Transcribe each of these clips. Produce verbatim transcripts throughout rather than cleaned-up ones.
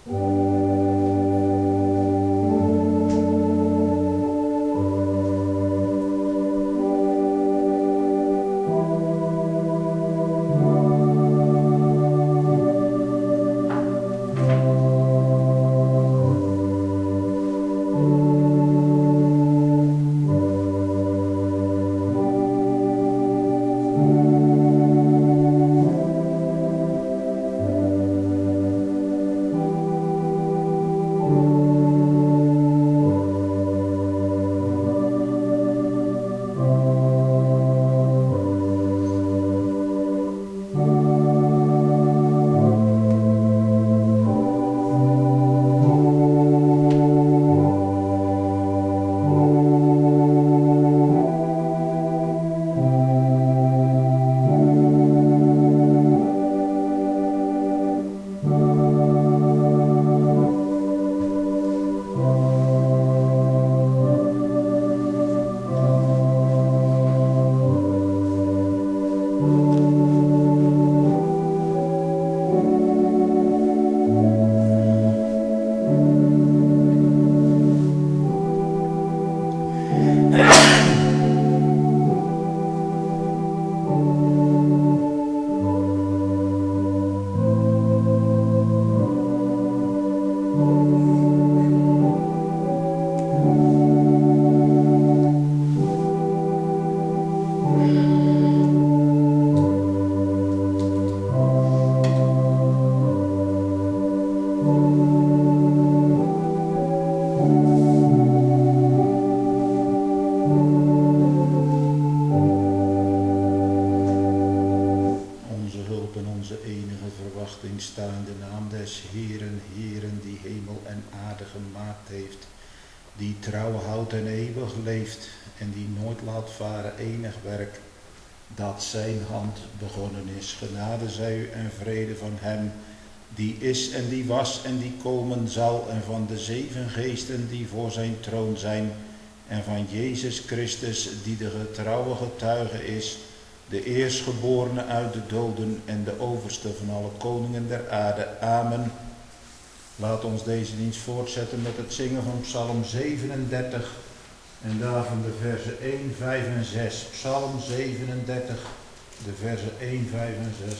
die trouw houdt en eeuwig leeft en die nooit laat varen enig werk dat zijn hand begonnen is. Genade zij u en vrede van hem die is en die was en die komen zal, en van de zeven geesten die voor zijn troon zijn, en van Jezus Christus die de getrouwe getuige is, de eerstgeborene uit de doden en de overste van alle koningen der aarde. Amen. Laat ons deze dienst voortzetten met het zingen van Psalm zevenendertig en daarvan de versen één, vijf en zes. Psalm zevenendertig, de versen één, vijf en zes.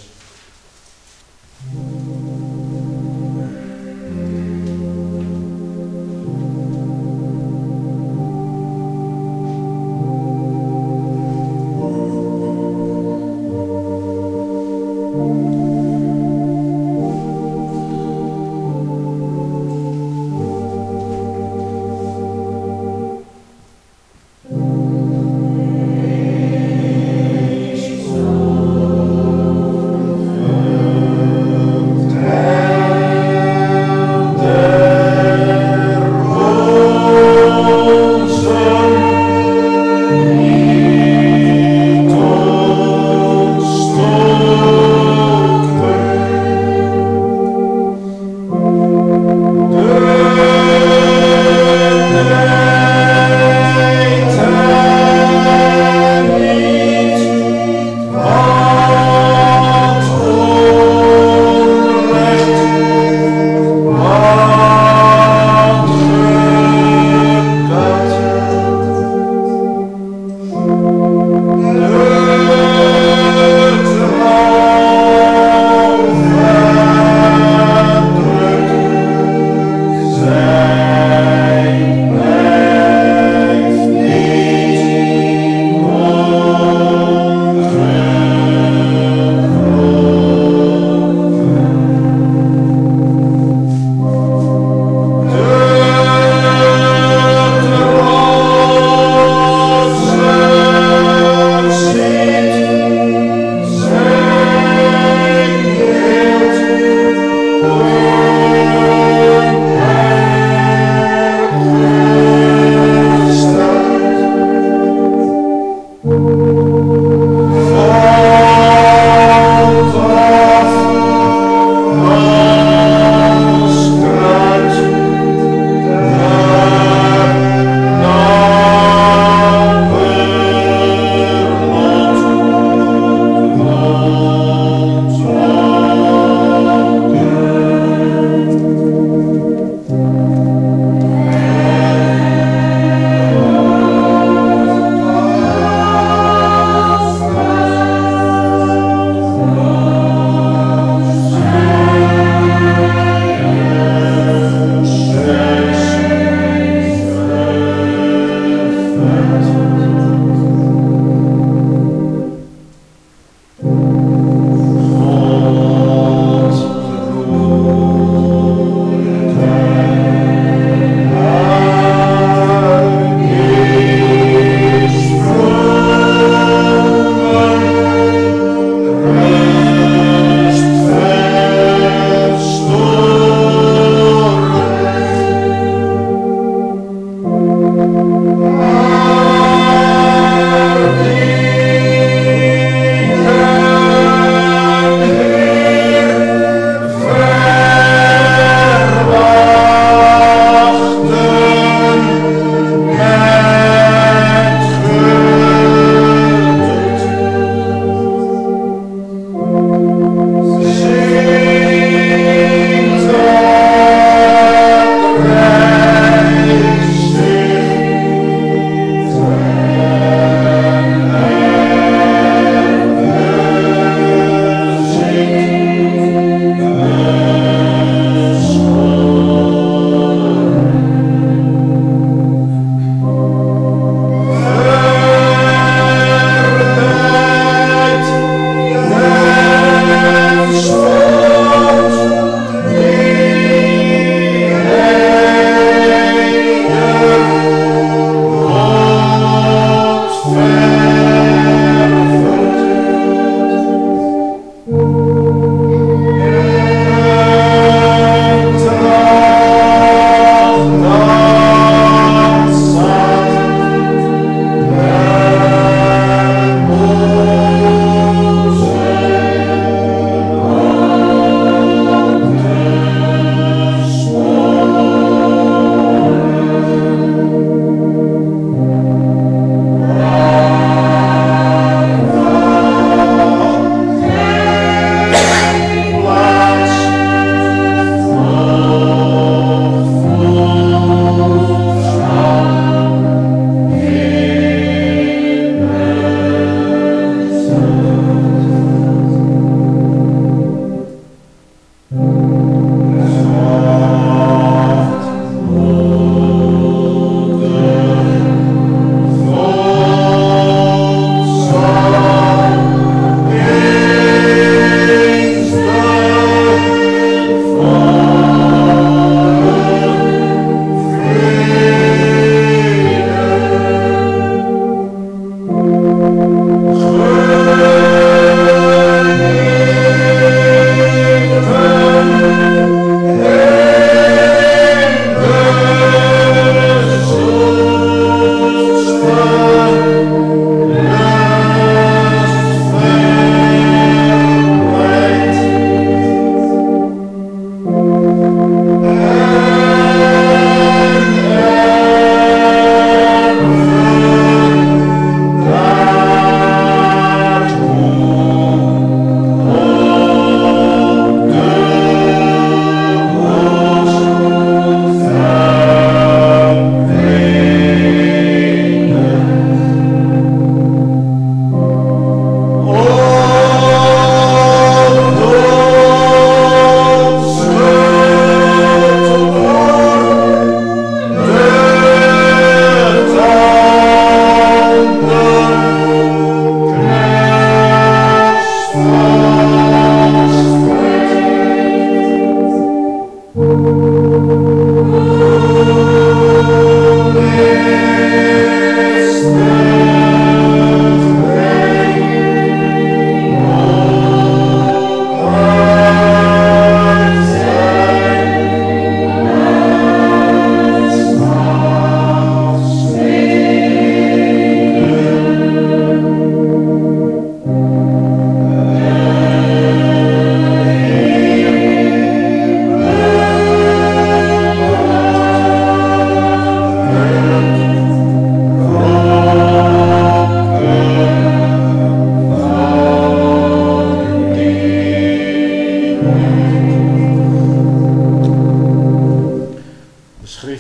Oh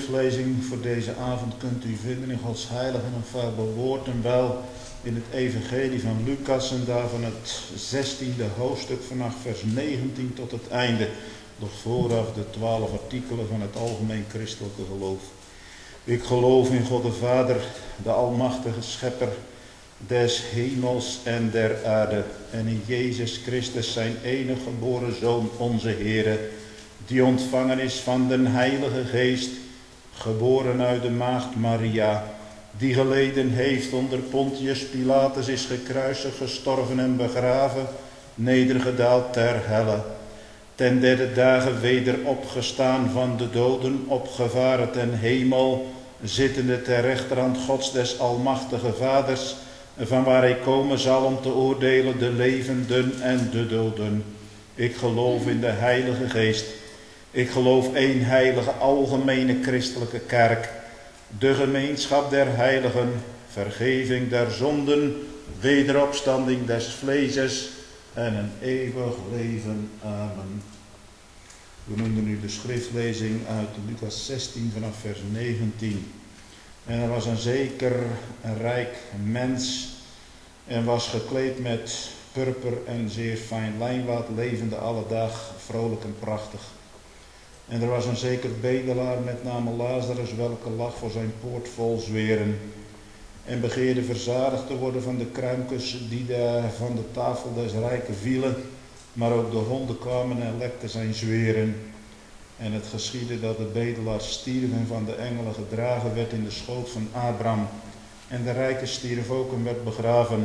schriftlezing voor deze avond kunt u vinden in Gods heilige en onfeilbaar woord en wel in het evangelie van Lucas en daarvan het zestiende hoofdstuk vanaf vers negentien tot het einde. Nog vooraf de twaalf artikelen van het algemeen christelijke geloof. Ik geloof in God de Vader, de almachtige schepper des hemels en der aarde en in Jezus Christus zijn enige geboren Zoon, onze Heere, die ontvangen is van den Heilige Geest, geboren uit de maagd Maria, die geleden heeft onder Pontius Pilatus, is gekruisigd, gestorven en begraven, nedergedaald ter helle, ten derde dagen weder opgestaan van de doden, opgevaren ten hemel, zittende ter rechterhand Gods des almachtige Vaders, van waar hij komen zal om te oordelen de levenden en de doden. Ik geloof in de Heilige Geest. Ik geloof één heilige algemene christelijke kerk, de gemeenschap der heiligen, vergeving der zonden, wederopstanding des vleeses en een eeuwig leven. Amen. We noemen nu de schriftlezing uit Lucas zestien vanaf vers negentien. En er was een zeker een rijk mens en was gekleed met purper en zeer fijn lijnwaad, levende alle dag, vrolijk en prachtig. En er was een zeker bedelaar met name Lazarus, welke lag voor zijn poort vol zweren. En begeerde verzadigd te worden van de kruimkes die daar van de tafel des rijken vielen. Maar ook de honden kwamen en lekten zijn zweren. En het geschiedde dat de bedelaar stierf en van de engelen gedragen werd in de schoot van Abraham. En de rijke stierf ook en werd begraven.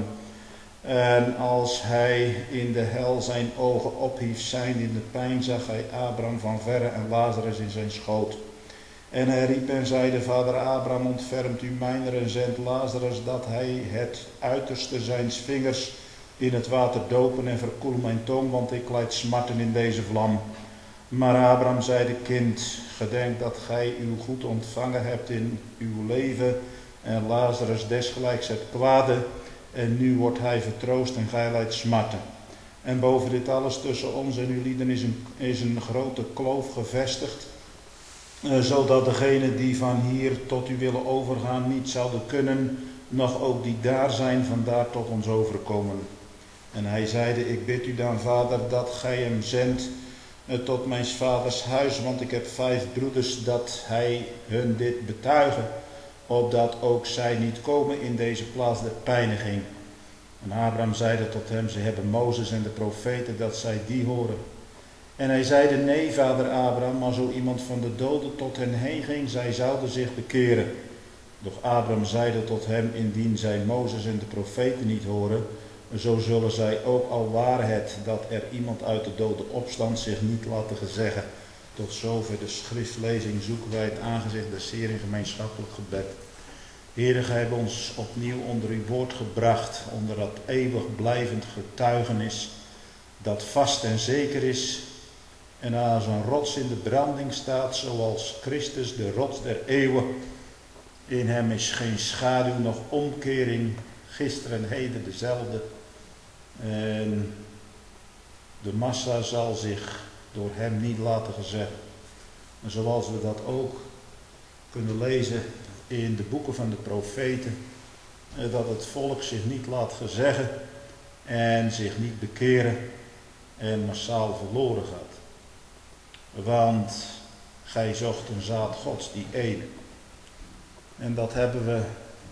En als hij in de hel zijn ogen ophief, zijnde in de pijn, zag hij Abraham van verre en Lazarus in zijn schoot. En hij riep en zeide: Vader Abraham, ontfermt u mijner en zendt Lazarus, dat hij het uiterste zijns vingers in het water dopen en verkoel mijn tong, want ik lijd smarten in deze vlam. Maar Abraham zeide: Kind, gedenk dat gij uw goed ontvangen hebt in uw leven en Lazarus desgelijks het kwade. En nu wordt hij vertroost en gij lijdt smarten. En boven dit alles tussen ons en uw lieden is een, is een grote kloof gevestigd, eh, zodat degenen die van hier tot u willen overgaan niet zouden kunnen, nog ook die daar zijn vandaar tot ons overkomen. En hij zeide: Ik bid u dan, Vader, dat gij hem zendt eh, tot mijn vaders huis, want ik heb vijf broeders, dat hij hun dit betuigen, opdat ook zij niet komen in deze plaats der pijniging. En Abraham zeide tot hem: Ze hebben Mozes en de profeten, dat zij die horen. En hij zeide: Nee, vader Abraham, maar zo iemand van de doden tot hen heen ging, zij zouden zich bekeren. Doch Abraham zeide tot hem: Indien zij Mozes en de profeten niet horen, zo zullen zij ook, al ware het dat er iemand uit de doden opstand, zich niet laten gezeggen. Tot zover de schriftlezing. Zoeken wij het aangezicht des Heeren in gemeenschappelijk gebed. Heere, gij hebt ons opnieuw onder uw woord gebracht, onder dat eeuwig blijvend getuigenis, dat vast en zeker is en als een rots in de branding staat, zoals Christus, de rots der eeuwen. In hem is geen schaduw, noch omkering, gisteren en heden dezelfde. En de massa zal zich door hem niet laten gezeggen. En zoals we dat ook kunnen lezen in de boeken van de profeten, dat het volk zich niet laat gezeggen en zich niet bekeren en massaal verloren gaat. Want gij zocht een zaad Gods, die ene. En dat hebben we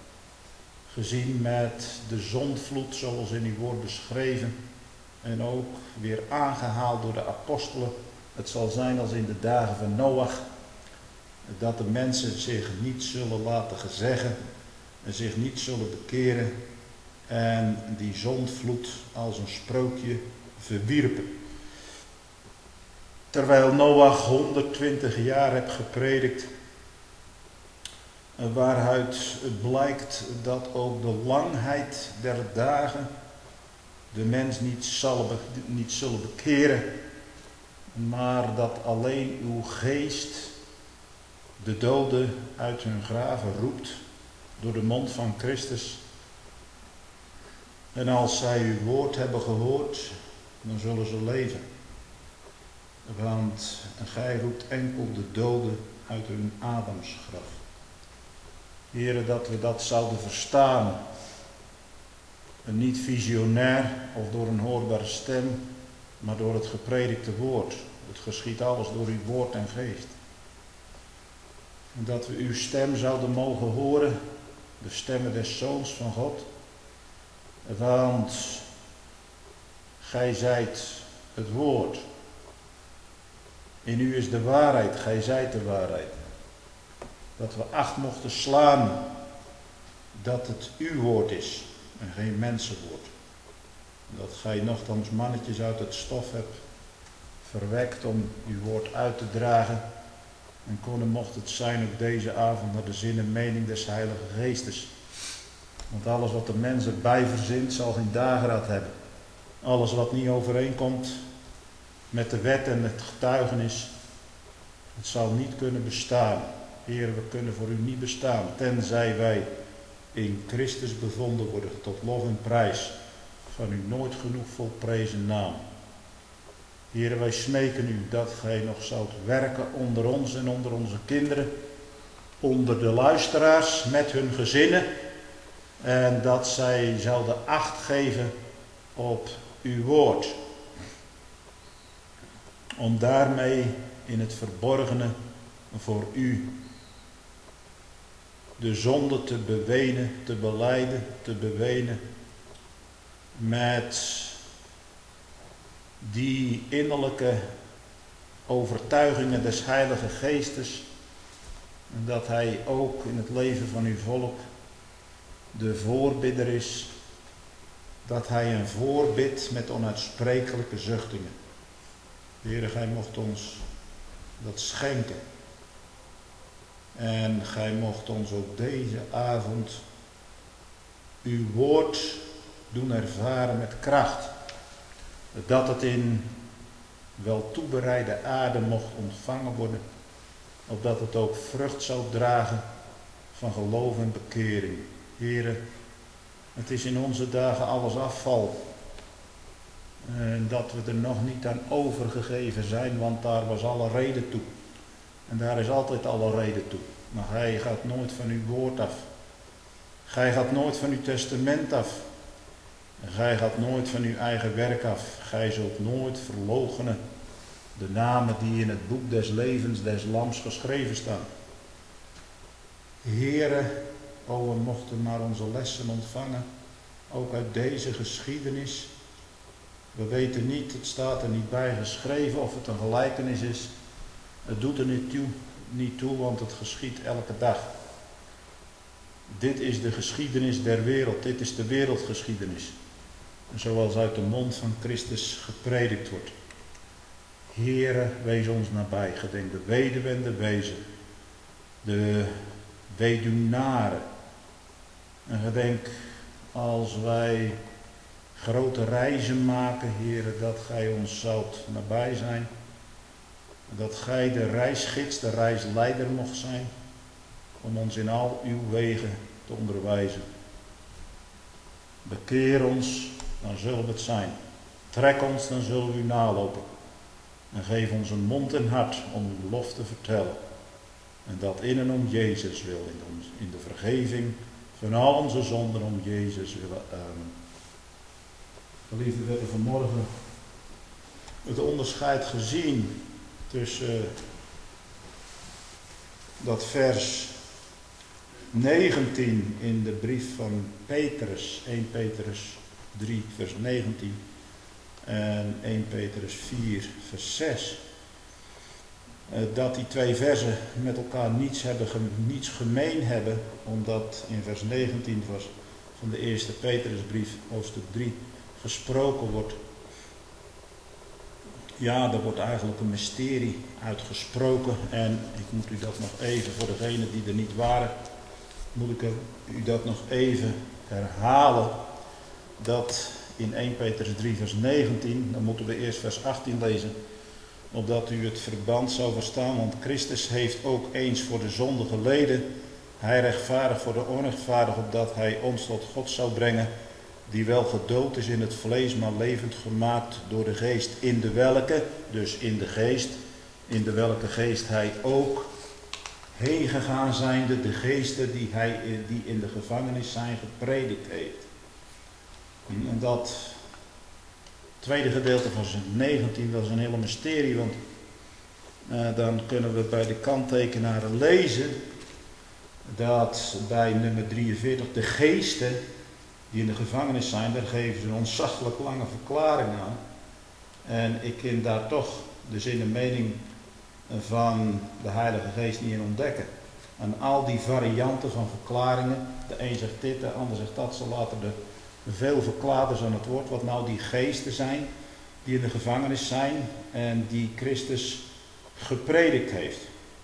gezien met de zondvloed, zoals in uw woord beschreven. En ook weer aangehaald door de apostelen. Het zal zijn als in de dagen van Noach, dat de mensen zich niet zullen laten gezeggen en zich niet zullen bekeren en die zondvloed als een sprookje verwierpen. Terwijl Noach honderdtwintig jaar heeft gepredikt, waaruit blijkt dat ook de langheid der dagen de mens niet, zal, niet zullen bekeren, maar dat alleen uw geest de doden uit hun graven roept door de mond van Christus. En als zij uw woord hebben gehoord, dan zullen ze leven. Want gij roept enkel de doden uit hun Adamsgraf. Heere, dat we dat zouden verstaan. En niet visionair of door een hoorbare stem, maar door het gepredikte woord. Het geschiet alles door uw woord en geest. En dat we uw stem zouden mogen horen, de stemmen des Zoons van God. Want gij zijt het woord. In u is de waarheid, gij zijt de waarheid. Dat we acht mochten slaan dat het uw woord is en geen mensenwoord. Dat gij nochtans mannetjes uit het stof hebt verwekt om uw woord uit te dragen. En konnen mocht het zijn ook deze avond naar de zin en mening des Heilige Geestes. Want alles wat de mens erbij verzint zal geen dageraad hebben. Alles wat niet overeenkomt met de wet en het getuigenis, het zal niet kunnen bestaan. Heer, we kunnen voor u niet bestaan, tenzij wij in Christus bevonden worden, tot lof en prijs van uw nooit genoeg volprezen naam. Heer, wij smeken u dat gij nog zoudt werken onder ons en onder onze kinderen, onder de luisteraars met hun gezinnen, en dat zij zouden acht geven op uw woord. Om daarmee in het verborgene voor u de zonde te bewenen, te belijden, te bewenen met die innerlijke overtuigingen des Heilige Geestes. En dat hij ook in het leven van uw volk de voorbidder is. Dat hij een voorbidt met onuitsprekelijke zuchtingen. Heere, gij mocht ons dat schenken. En gij mocht ons ook deze avond uw woord doen ervaren met kracht. Dat het in wel toebereide aarde mocht ontvangen worden. Opdat het ook vrucht zou dragen van geloof en bekering. Heere, het is in onze dagen alles afval. En dat we er nog niet aan overgegeven zijn, want daar was alle reden toe. En daar is altijd alle reden toe. Maar gij gaat nooit van uw woord af. Gij gaat nooit van uw testament af. En gij gaat nooit van uw eigen werk af. Gij zult nooit verloochenen de namen die in het boek des levens des lams geschreven staan. Heere, o, we mochten maar onze lessen ontvangen, ook uit deze geschiedenis. We weten niet, het staat er niet bij geschreven of het een gelijkenis is. Het doet er niet toe, niet toe, want het geschiedt elke dag. Dit is de geschiedenis der wereld, dit is de wereldgeschiedenis. Zoals uit de mond van Christus gepredikt wordt. Heere, wees ons nabij, gedenk de weduwe en de wezen, de weduwnaren. En gedenk als wij grote reizen maken, Heere, dat gij ons zoudt nabij zijn. Dat gij de reisgids, de reisleider mocht zijn, om ons in al uw wegen te onderwijzen. Bekeer ons, dan zullen we het zijn. Trek ons, dan zullen we u nalopen. En geef ons een mond en hart om uw lof te vertellen. En dat in en om Jezus wil, in, ons, in de vergeving van al onze zonden om Jezus willen. Amen. Geliefden, we hebben vanmorgen het onderscheid gezien tussen uh, dat vers negentien in de brief van Petrus, eerste Petrus drie vers negentien en eerste Petrus vier vers zes. Uh, dat die twee versen met elkaar niets, hebben, niets gemeen hebben, omdat in vers negentien was van de eerste Petrusbrief, hoofdstuk drie, gesproken wordt. Ja, er wordt eigenlijk een mysterie uitgesproken en ik moet u dat nog even, voor degenen die er niet waren, moet ik u dat nog even herhalen. Dat in eerste Petrus drie vers negentien, dan moeten we eerst vers achttien lezen, opdat u het verband zou verstaan, want Christus heeft ook eens voor de zonde geleden, hij rechtvaardig voor de onrechtvaardig, opdat hij ons tot God zou brengen, die wel gedood is in het vlees, maar levend gemaakt door de geest, in de welke, dus in de geest, in de welke geest hij ook heen gegaan zijnde de geesten die hij die in de gevangenis zijn gepredikt heeft. En dat tweede gedeelte van zijn negentien, dat is een hele mysterie, want uh, dan kunnen we bij de kanttekenaren lezen dat bij nummer drieënveertig de geesten die in de gevangenis zijn, daar geven ze een ontzaglijk lange verklaring aan. En ik kan daar toch de zin en mening van de Heilige Geest niet in ontdekken. En al die varianten van verklaringen, de een zegt dit, de ander zegt dat, ze laten de veel verklaarders aan het woord, wat nou die geesten zijn die in de gevangenis zijn en die Christus gepredikt heeft.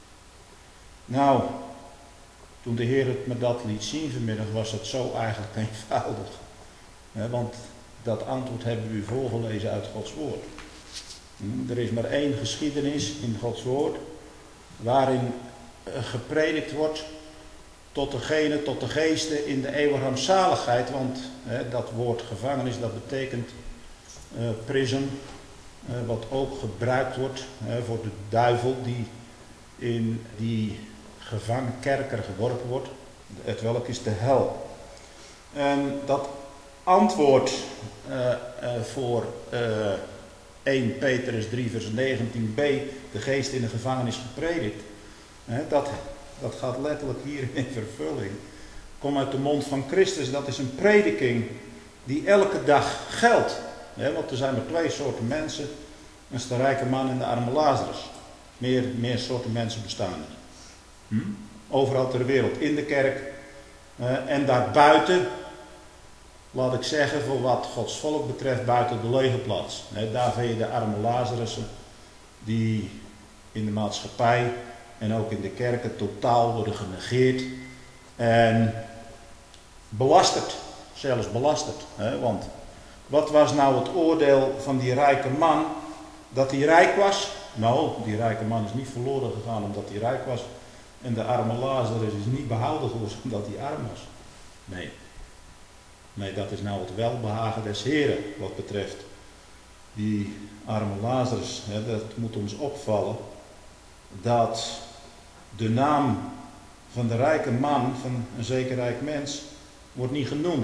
Nou, toen de Heer het me dat liet zien vanmiddag, was het zo eigenlijk eenvoudig. Want dat antwoord hebben we u voorgelezen uit Gods woord. Er is maar één geschiedenis in Gods woord waarin gepredikt wordt tot degene, tot de geesten in de eeuwige rampzaligheid. Want hè, dat woord gevangenis, dat betekent uh, prison, uh, wat ook gebruikt wordt uh, voor de duivel die in die gevangenkerker geworpen wordt. Het welk is de hel. En dat antwoord uh, uh, voor uh, eerste Petrus drie vers negentien b, de geest in de gevangenis gepredikt, hè, dat, dat gaat letterlijk hier in vervulling. Kom uit de mond van Christus, dat is een prediking die elke dag geldt. Hè, want er zijn maar twee soorten mensen, dat is de rijke man en de arme Lazarus. Meer, meer soorten mensen bestaan er. Hm? Overal ter wereld, in de kerk uh, en daarbuiten, laat ik zeggen, voor wat Gods volk betreft, buiten de legerplaats. He, daar vind je de arme Lazarussen die in de maatschappij en ook in de kerken totaal worden genegeerd en belasterd, zelfs belasterd. He, want wat was nou het oordeel van die rijke man dat hij rijk was? Nou, die rijke man is niet verloren gegaan omdat hij rijk was en de arme Lazarus is niet behouden geworden omdat hij arm was. Nee. Nee, dat is nou het welbehagen des Heren wat betreft die arme Lazarus. Hè, dat moet ons opvallen dat de naam van de rijke man, van een zeker rijk mens, wordt niet genoemd.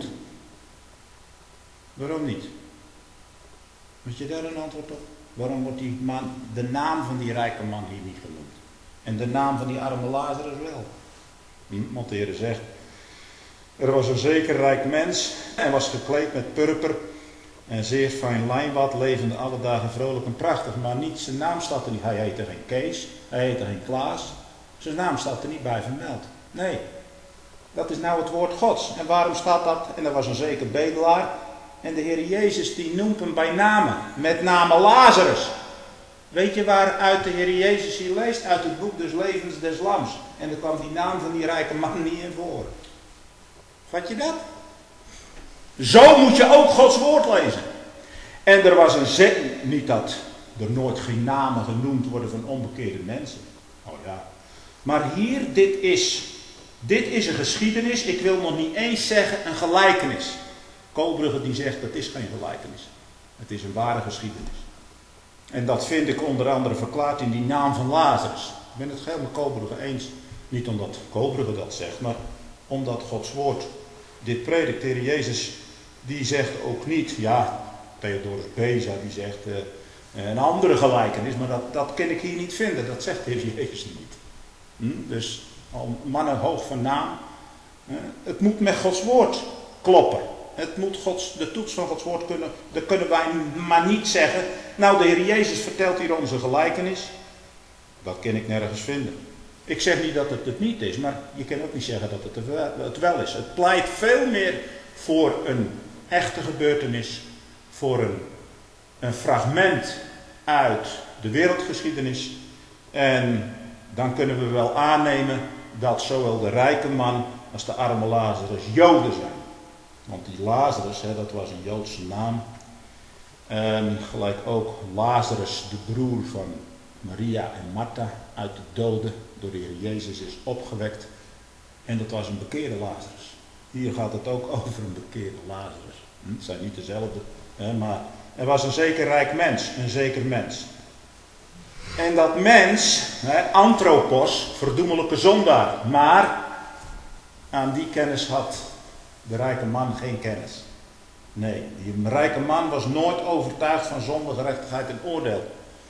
Waarom niet? Weet je daar een antwoord op? Waarom wordt die man, de naam van die rijke man hier niet genoemd? En de naam van die arme Lazarus wel? Want de Heer zegt, er was een zeker rijk mens en was gekleed met purper en zeer fijn lijnwaad, levende alle dagen vrolijk en prachtig. Maar niet, zijn naam staat er niet. Hij heette geen Kees, hij heette geen Klaas. Zijn naam staat er niet bij vermeld. Nee, dat is nou het woord Gods. En waarom staat dat? En er was een zeker bedelaar. En de Heer Jezus die noemt hem bij name, met name Lazarus. Weet je waaruit de Heer Jezus hier leest? Uit het boek des levens des lams. En er kwam die naam van die rijke man niet in voor. Vat je dat? Zo moet je ook Gods woord lezen. En er was een zin, niet dat er nooit geen namen genoemd worden van onbekeerde mensen. Oh ja. Maar hier, dit is, dit is een geschiedenis, ik wil nog niet eens zeggen een gelijkenis. Koolbrugge die zegt dat is geen gelijkenis. Het is een ware geschiedenis. En dat vind ik onder andere verklaard in die naam van Lazarus. Ik ben het geheel met Koolbrugge eens. Niet omdat Koolbrugge dat zegt, maar omdat Gods woord dit predikt. De Heer Jezus die zegt ook niet, ja, Theodorus Beza die zegt uh, een andere gelijkenis, maar dat, dat kan ik hier niet vinden. Dat zegt de Heer Jezus niet. Hm? Dus al mannen hoog van naam. Uh, het moet met Gods woord kloppen. Het moet Gods, de toets van Gods woord kunnen, dat kunnen wij maar niet zeggen. Nou, de Heer Jezus vertelt hier onze gelijkenis. Dat kan ik nergens vinden. Ik zeg niet dat het het niet is, maar je kan ook niet zeggen dat het het wel is. Het pleit veel meer voor een echte gebeurtenis, voor een, een fragment uit de wereldgeschiedenis. En dan kunnen we wel aannemen dat zowel de rijke man als de arme Lazarus Joden zijn. Want die Lazarus, hè, dat was een Joodse naam. En gelijk ook Lazarus, de broer van Maria en Martha, uit de doden door de Heer Jezus is opgewekt. En dat was een bekeerde Lazarus. Hier gaat het ook over een bekeerde Lazarus. Hm, het zijn niet dezelfde, hè, maar er was een zeker rijk mens, een zeker mens. En dat mens, hè, anthropos, verdoemelijke zondaar. Maar aan die kennis had de rijke man geen kennis. Nee, die rijke man was nooit overtuigd van zonde, gerechtigheid en oordeel.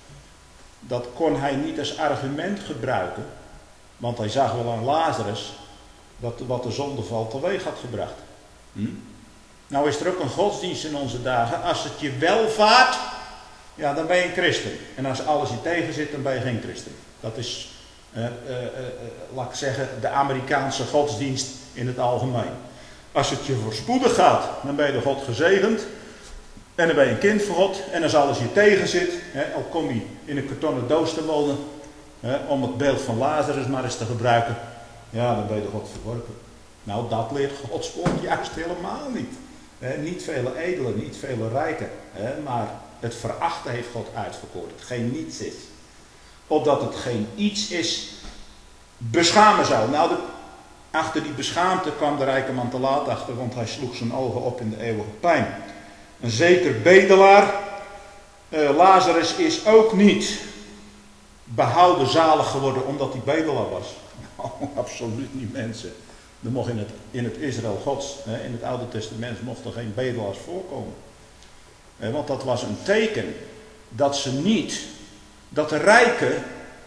Dat kon hij niet als argument gebruiken. Want hij zag wel aan Lazarus dat wat de zondeval teweeg had gebracht. Hm? Nou is er ook een godsdienst in onze dagen. Als het je welvaart, ja, dan ben je een christen. En als alles je tegen zit, dan ben je geen christen. Dat is, uh, uh, uh, uh, laat ik zeggen, de Amerikaanse godsdienst in het algemeen. Als het je voorspoedig gaat, dan ben je door God gezegend. En dan ben je een kind van God. En als alles je tegen zit, hè, al kom je in een kartonnen doos te wonen, hè, om het beeld van Lazarus maar eens te gebruiken, ja, dan ben je door God verworpen. Nou, dat leert Gods woord juist helemaal niet. Hè, niet vele edelen, niet vele rijken, hè, maar het verachten heeft God uitverkoren. Het geen niets is. Opdat het geen iets is, beschamen zou. Nou, de, achter die beschaamte kwam de rijke man te laat achter, want hij sloeg zijn ogen op in de eeuwige pijn. Een zeker bedelaar, uh, Lazarus is ook niet behouden zalig geworden omdat hij bedelaar was. Oh, absoluut niet, mensen. Er mocht in het, in het Israël Gods, hè, in het Oude Testament, mochten geen bedelaars voorkomen. Eh, want dat was een teken dat ze niet, dat de rijken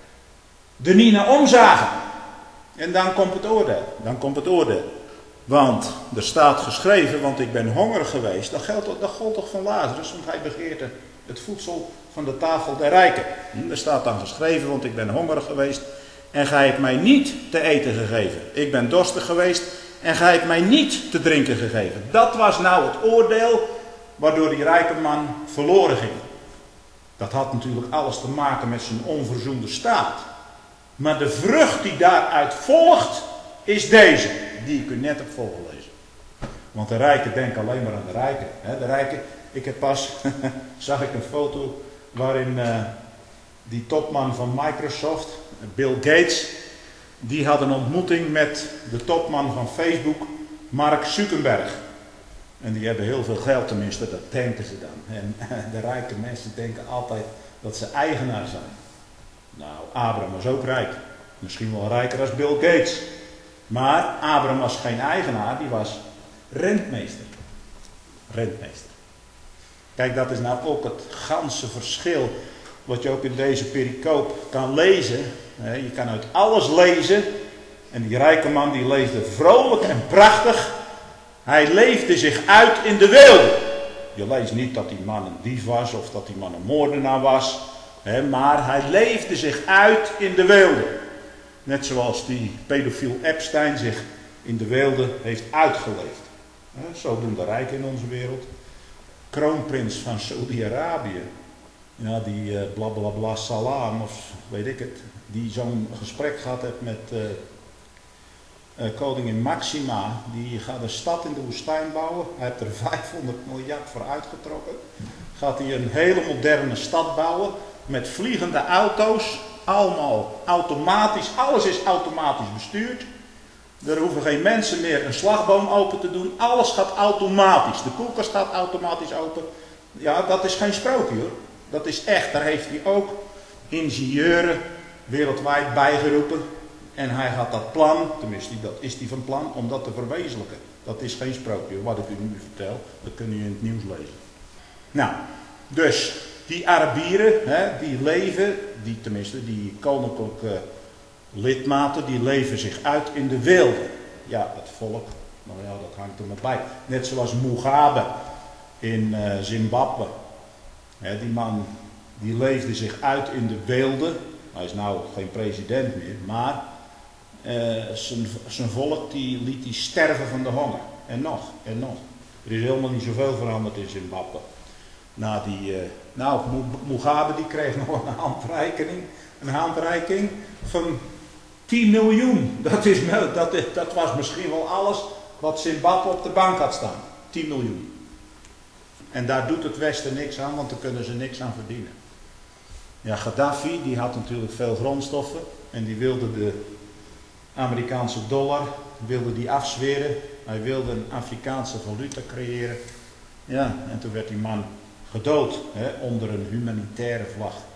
er niet naar omzagen. En dan komt het oordeel. Dan komt het oordeel. Want er staat geschreven, want ik ben hongerig geweest. Dat geldt, dat geldt toch van Lazarus, want hij begeerde het voedsel van de tafel der rijken. Er staat dan geschreven, want ik ben hongerig geweest en gij hebt mij niet te eten gegeven. Ik ben dorstig geweest en gij hebt mij niet te drinken gegeven. Dat was nou het oordeel waardoor die rijke man verloren ging. Dat had natuurlijk alles te maken met zijn onverzoende staat. Maar de vrucht die daaruit volgt, is deze, die ik u net heb voorgelezen. Want de rijken denken alleen maar aan de rijken. De rijken, ik heb pas, zag ik een foto waarin uh, die topman van Microsoft, Bill Gates, die had een ontmoeting met de topman van Facebook, Mark Zuckerberg. En die hebben heel veel geld, tenminste, dat denken ze dan. En de rijke mensen denken altijd dat ze eigenaar zijn. Nou, Abraham was ook rijk. Misschien wel rijker als Bill Gates. Maar Abraham was geen eigenaar, die was rentmeester. Rentmeester. Kijk, dat is nou ook het ganse verschil wat je ook in deze pericoop kan lezen. Je kan uit alles lezen. En die rijke man die leefde vrolijk en prachtig. Hij leefde zich uit in de weelde. Je leest niet dat die man een dief was of dat die man een moordenaar was. Maar hij leefde zich uit in de weelde. Net zoals die pedofiel Epstein zich in de weelde heeft uitgeleefd. Zo doen de rijken in onze wereld. Kroonprins van Saudi-Arabië. Ja, die uh, blablabla Salam of weet ik het. Die zo'n gesprek gehad heeft met uh, uh, koningin Maxima. Die gaat een stad in de woestijn bouwen. Hij heeft er vijfhonderd miljard voor uitgetrokken. Gaat hij een hele moderne stad bouwen. Met vliegende auto's. Allemaal automatisch. Alles is automatisch bestuurd. Er hoeven geen mensen meer een slagboom open te doen. Alles gaat automatisch. De koelkast gaat automatisch open. Ja, dat is geen sprookje hoor. Dat is echt. Daar heeft hij ook ingenieuren wereldwijd bijgeroepen. En hij gaat dat plan, tenminste dat is hij van plan, om dat te verwezenlijken. Dat is geen sprookje. Wat ik u nu vertel, dat kun je in het nieuws lezen. Nou, dus die Arabieren, hè, die leven, die, tenminste die koninklijke lidmaten, die leven zich uit in de weelde. Ja, het volk, nou ja, dat hangt er maar bij. Net zoals Mugabe in uh, Zimbabwe. Hè, die man, die leefde zich uit in de weelde. Hij is nou geen president meer, maar uh, zijn volk die liet die sterven van de honger. En nog, en nog. Er is helemaal niet zoveel veranderd in Zimbabwe. Na die, uh, nou, Mugabe die kreeg nog een handreiking, een handreiking van tien miljoen. Dat, is, dat, dat was misschien wel alles wat Zimbabwe op de bank had staan. tien miljoen. En daar doet het Westen niks aan, want daar kunnen ze niks aan verdienen. Ja, Gaddafi, die had natuurlijk veel grondstoffen. En die wilde de Amerikaanse dollar, wilde die afzweren. Hij wilde een Afrikaanse valuta creëren. Ja, en toen werd die man gedood, hè, onder een humanitaire vlag.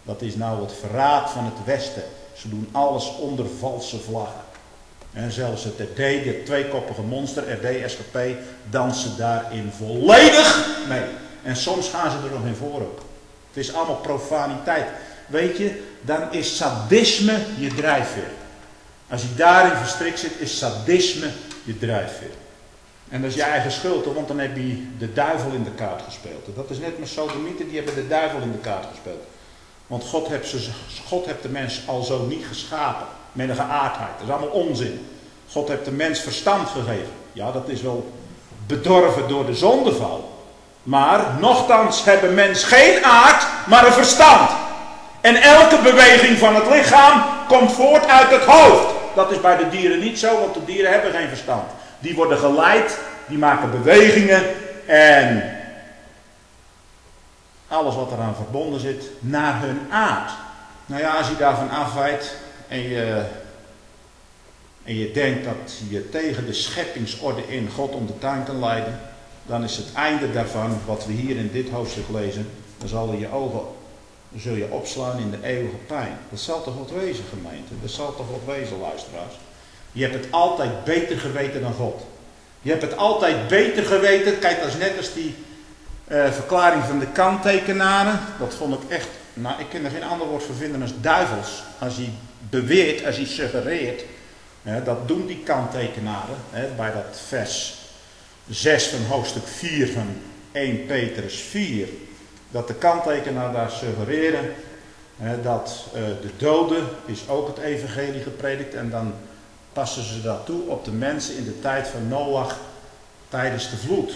Dat is nou het verraad van het Westen. Ze doen alles onder valse vlaggen. En zelfs het R D, het tweekoppige monster, R D S G P, dansen daarin volledig mee. En soms gaan ze er nog in voor ook. Het is allemaal profaniteit. Weet je, dan is sadisme je drijfveer. Als je daarin verstrikt zit, is sadisme je drijfveer. En dat is je eigen schuld, want dan heb je de duivel in de kaart gespeeld. Dat is net met sodomieten, die hebben de duivel in de kaart gespeeld. Want God heeft, ze, God heeft de mens al zo niet geschapen, met een geaardheid. Dat is allemaal onzin. God heeft de mens verstand gegeven. Ja, dat is wel bedorven door de zondeval. Maar nochtans hebben mens geen aard, maar een verstand. En elke beweging van het lichaam komt voort uit het hoofd. Dat is bij de dieren niet zo, want de dieren hebben geen verstand. Die worden geleid, die maken bewegingen en alles wat eraan verbonden zit, naar hun aard. Nou ja, als je daarvan afwijkt en je, en je denkt dat je tegen de scheppingsorde in God om de tuin kan leiden, dan is het einde daarvan, wat we hier in dit hoofdstuk lezen, dan zal je ogen, dan zul je opslaan in de eeuwige pijn. Dat zal toch wat wezen, gemeente? Dat zal toch wat wezen, luisteraars? Je hebt het altijd beter geweten dan God. Je hebt het altijd beter geweten. Kijk, dat is net als die uh, verklaring van de kanttekenaren. Dat vond ik echt, nou, ik kan er geen ander woord voor vinden dan duivels. Als hij beweert, als hij suggereert, hè, dat doen die kanttekenaren, hè, bij dat vers zes van hoofdstuk vier van eerste Petrus vier. Dat de kanttekenaar daar suggereren, hè, dat uh, de dode is ook het evangelie gepredikt en dan passen ze dat toe op de mensen in de tijd van Noach tijdens de vloed.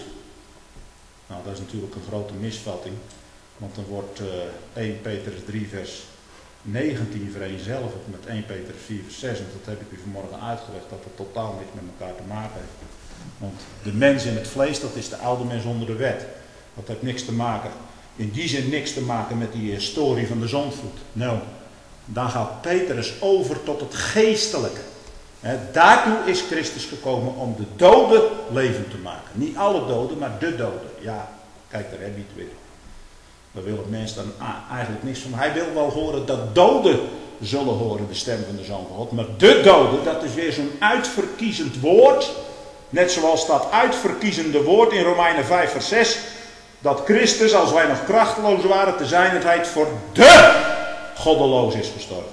Nou, dat is natuurlijk een grote misvatting, want dan wordt uh, eerste Petrus drie vers negentien vereenzelvigd met eerste Petrus vier vers zes, en dat heb ik u vanmorgen uitgelegd, dat het totaal niks met elkaar te maken heeft. Want de mens in het vlees, dat is de oude mens onder de wet. Dat heeft niks te maken, in die zin niks te maken met die historie van de zondvloed. Nou, dan gaat Petrus over tot het geestelijke. He, daartoe is Christus gekomen om de doden levend te maken. Niet alle doden, maar de doden. Ja, kijk, daar heb je het weer. Daar wil het mens dan eigenlijk niks van. Hij wil wel horen dat doden zullen horen de stem van de Zoon van God. Maar de doden, dat is weer zo'n uitverkiezend woord. Net zoals dat uitverkiezende woord in Romeinen vijf vers zes. Dat Christus, als wij nog krachteloos waren, te zijnertijd voor de goddeloos is gestorven.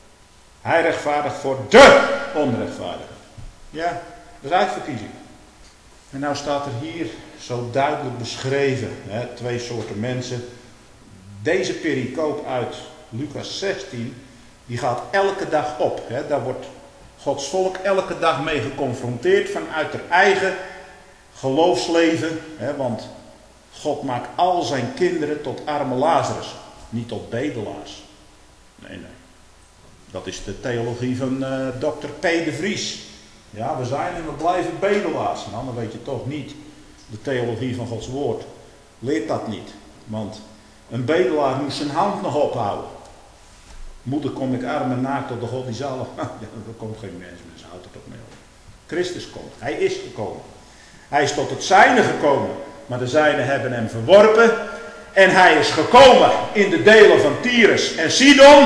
Hij rechtvaardigt voor de onrechtvaardige. Ja, dat is uitverkiezing. En nou staat er hier zo duidelijk beschreven, hè, twee soorten mensen. Deze pericoop uit Lucas zestien, die gaat elke dag op. Hè. Daar wordt Gods volk elke dag mee geconfronteerd vanuit haar eigen geloofsleven. Hè, want God maakt al zijn kinderen tot arme Lazarus, niet tot bedelaars. Nee, nee. Dat is de theologie van uh, dokter P. de Vries. Ja, we zijn en we blijven bedelaars. Nou, dan weet je toch niet de theologie van Gods woord. Leert dat niet. Want een bedelaar moest zijn hand nog ophouden. Moeder, kom ik arm en naakt tot de God die zal. Ja, er komt geen mens meer, dus houdt het op mee op. Christus komt. Hij is gekomen. Hij is tot het zijne gekomen. Maar de zijnen hebben hem verworpen. En hij is gekomen in de delen van Tyrus en Sidon.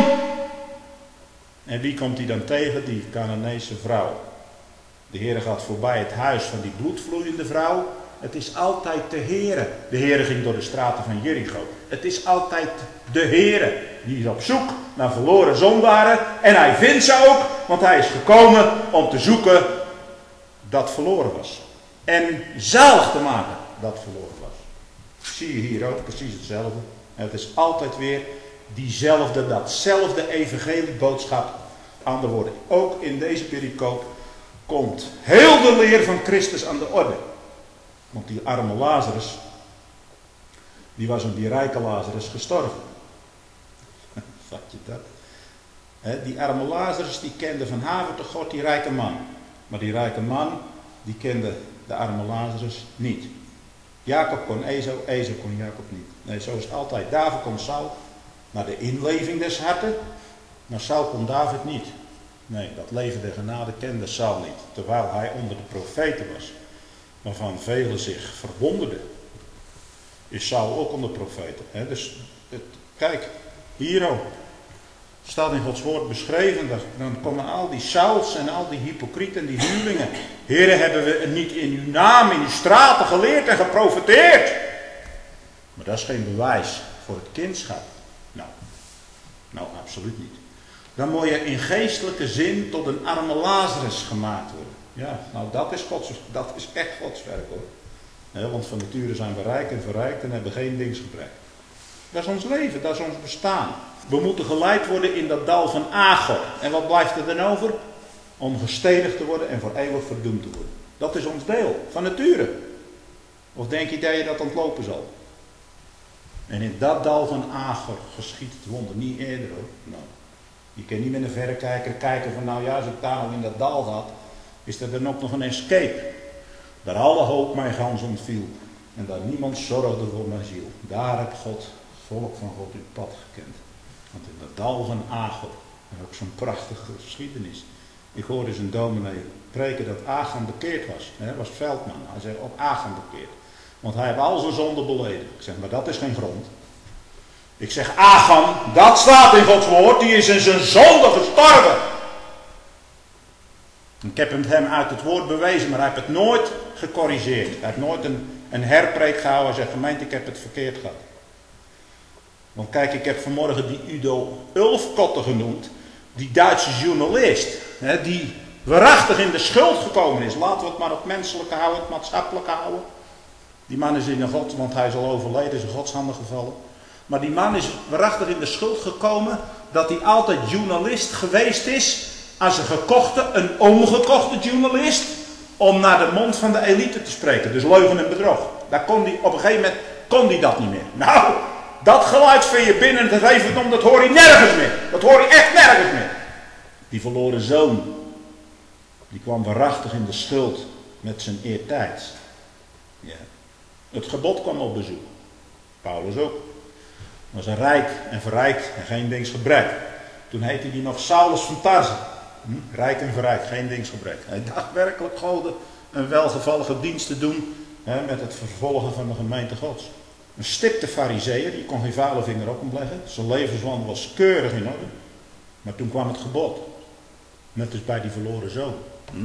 En wie komt hij dan tegen? Die Canaanese vrouw. De Heere gaat voorbij het huis van die bloedvloeiende vrouw. Het is altijd de Heere. De Heere ging door de straten van Jericho. Het is altijd de Heere. Die is op zoek naar verloren zondaren. En hij vindt ze ook. Want hij is gekomen om te zoeken dat verloren was. En zalig te maken dat verloren was. Zie je hier ook precies hetzelfde. Het is altijd weer diezelfde, datzelfde evangelieboodschap. Andere woorden, ook in deze pericoop komt heel de leer van Christus aan de orde. Want die arme Lazarus, die was om die rijke Lazarus gestorven. Vat je dat? He, die arme Lazarus, die kende van haven tot God die rijke man. Maar die rijke man, die kende de arme Lazarus niet. Jacob kon Ezo, Ezo kon Jacob niet. Nee, zo is het altijd. David kon Saul naar de inleving des harten, maar Saul kon David niet. Nee, dat leven der genade kende Saul niet, terwijl hij onder de profeten was, waarvan velen zich verwonderden. Is Saul ook onder profeten. Hè? Dus het, kijk, hier ook. staat in Gods woord beschreven. Dan komen al die Sauls en al die hypocrieten en die huurlingen. Heren, hebben we het niet in uw naam, in uw straten geleerd en geprofeteerd? Maar dat is geen bewijs voor het kindschap. Nou, nou absoluut niet. Dan moet je in geestelijke zin tot een arme Lazarus gemaakt worden. Ja, nou dat is, Gods, dat is echt Gods werk hoor. He, want van nature zijn we rijk en verrijkt en hebben geen dingsgebrek. Dat is ons leven, dat is ons bestaan. We moeten geleid worden in dat dal van Agor. En wat blijft er dan over? Om gestenigd te worden en voor eeuwig verdoemd te worden. Dat is ons deel, van nature. Of denk je dat je dat ontlopen zal? En in dat dal van Agor geschiet het wonder niet eerder hoor. Nou, je kan niet met een verrekijker kijken van nou ja, als ik daar nog in dat dal had, is er dan ook nog een escape. Daar alle hoop mij gans ontviel. En daar niemand zorgde voor mijn ziel. Daar heb God, het volk van God, uw pad gekend. Want in dat dal van Agor, en ook zo'n prachtige geschiedenis. Ik hoorde eens een dominee preken dat Achan bekeerd was. Hij was veldman, hij zei op Achan bekeerd. Want hij heeft al zijn zonde beleden. Ik zeg, maar dat is geen grond. Ik zeg, Achan, dat staat in Gods woord, die is in zijn zonde gestorven. Ik heb hem uit het woord bewezen, maar hij heeft het nooit gecorrigeerd. Hij heeft nooit een, een herpreek gehouden en zegt, gemeente, ik heb het verkeerd gehad. Want kijk, ik heb vanmorgen die Udo Ulfkotte genoemd, die Duitse journalist, hè, die waarachtig in de schuld gekomen is. Laten we het maar op menselijke houden, het maatschappelijke houden. Die man is in een God, want hij is al overleden, is in Gods handen gevallen. Maar die man is waarachtig in de schuld gekomen dat hij altijd journalist geweest is als een gekochte, een omgekochte journalist, om naar de mond van de elite te spreken. Dus leugen en bedrog. Daar kon die, op een gegeven moment kon hij dat niet meer. Nou, dat geluid vind je binnen het Revendom, dat hoor je nergens meer. Dat hoor je echt nergens meer. Die verloren zoon, die kwam waarachtig in de schuld met zijn eertijds. Ja. Het gebod kwam op bezoek. Paulus ook. Was een rijk en verrijkt en geen dingsgebrek. Toen heette hij nog Saulus van Tarse. Hm? Rijk en verrijkt, geen dingsgebrek. Hij dacht werkelijk God een welgevallige dienst te doen, hè, met het vervolgen van de gemeente Gods. Een stipte farizeeër, die kon geen vuile vinger op hem leggen. Zijn levenswandel was keurig in orde. Maar toen kwam het gebod. Net als bij die verloren zoon. Hm?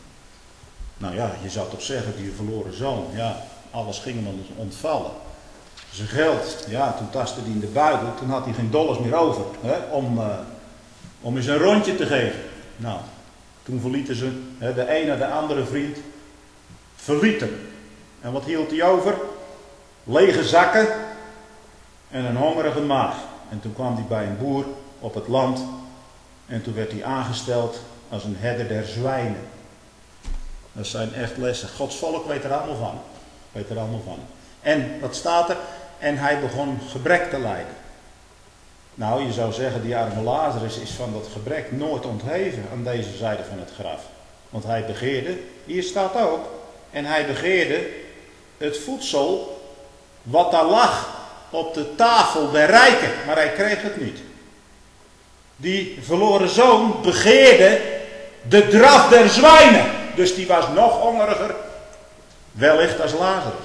Nou ja, je zou toch zeggen, die verloren zoon, ja, alles ging hem ontvallen. Zijn geld, ja, toen tastte hij in de buidel, toen had hij geen dollars meer over, hè, om, uh, om eens een rondje te geven. Nou, toen verlieten ze, hè, de ene de andere vriend, verliet hem. En wat hield hij over? Lege zakken en een hongerige maag. En toen kwam hij bij een boer op het land en toen werd hij aangesteld als een herder der zwijnen. Dat zijn echt lessen. Gods volk weet er allemaal van. Weet er allemaal van. En, wat staat er? En hij begon gebrek te lijden. Nou, je zou zeggen, die arme Lazarus is van dat gebrek nooit ontheven aan deze zijde van het graf. Want hij begeerde, hier staat ook, en hij begeerde het voedsel wat daar lag op de tafel der rijken. Maar hij kreeg het niet. Die verloren zoon begeerde de draf der zwijnen. Dus die was nog hongeriger, wellicht als Lazarus.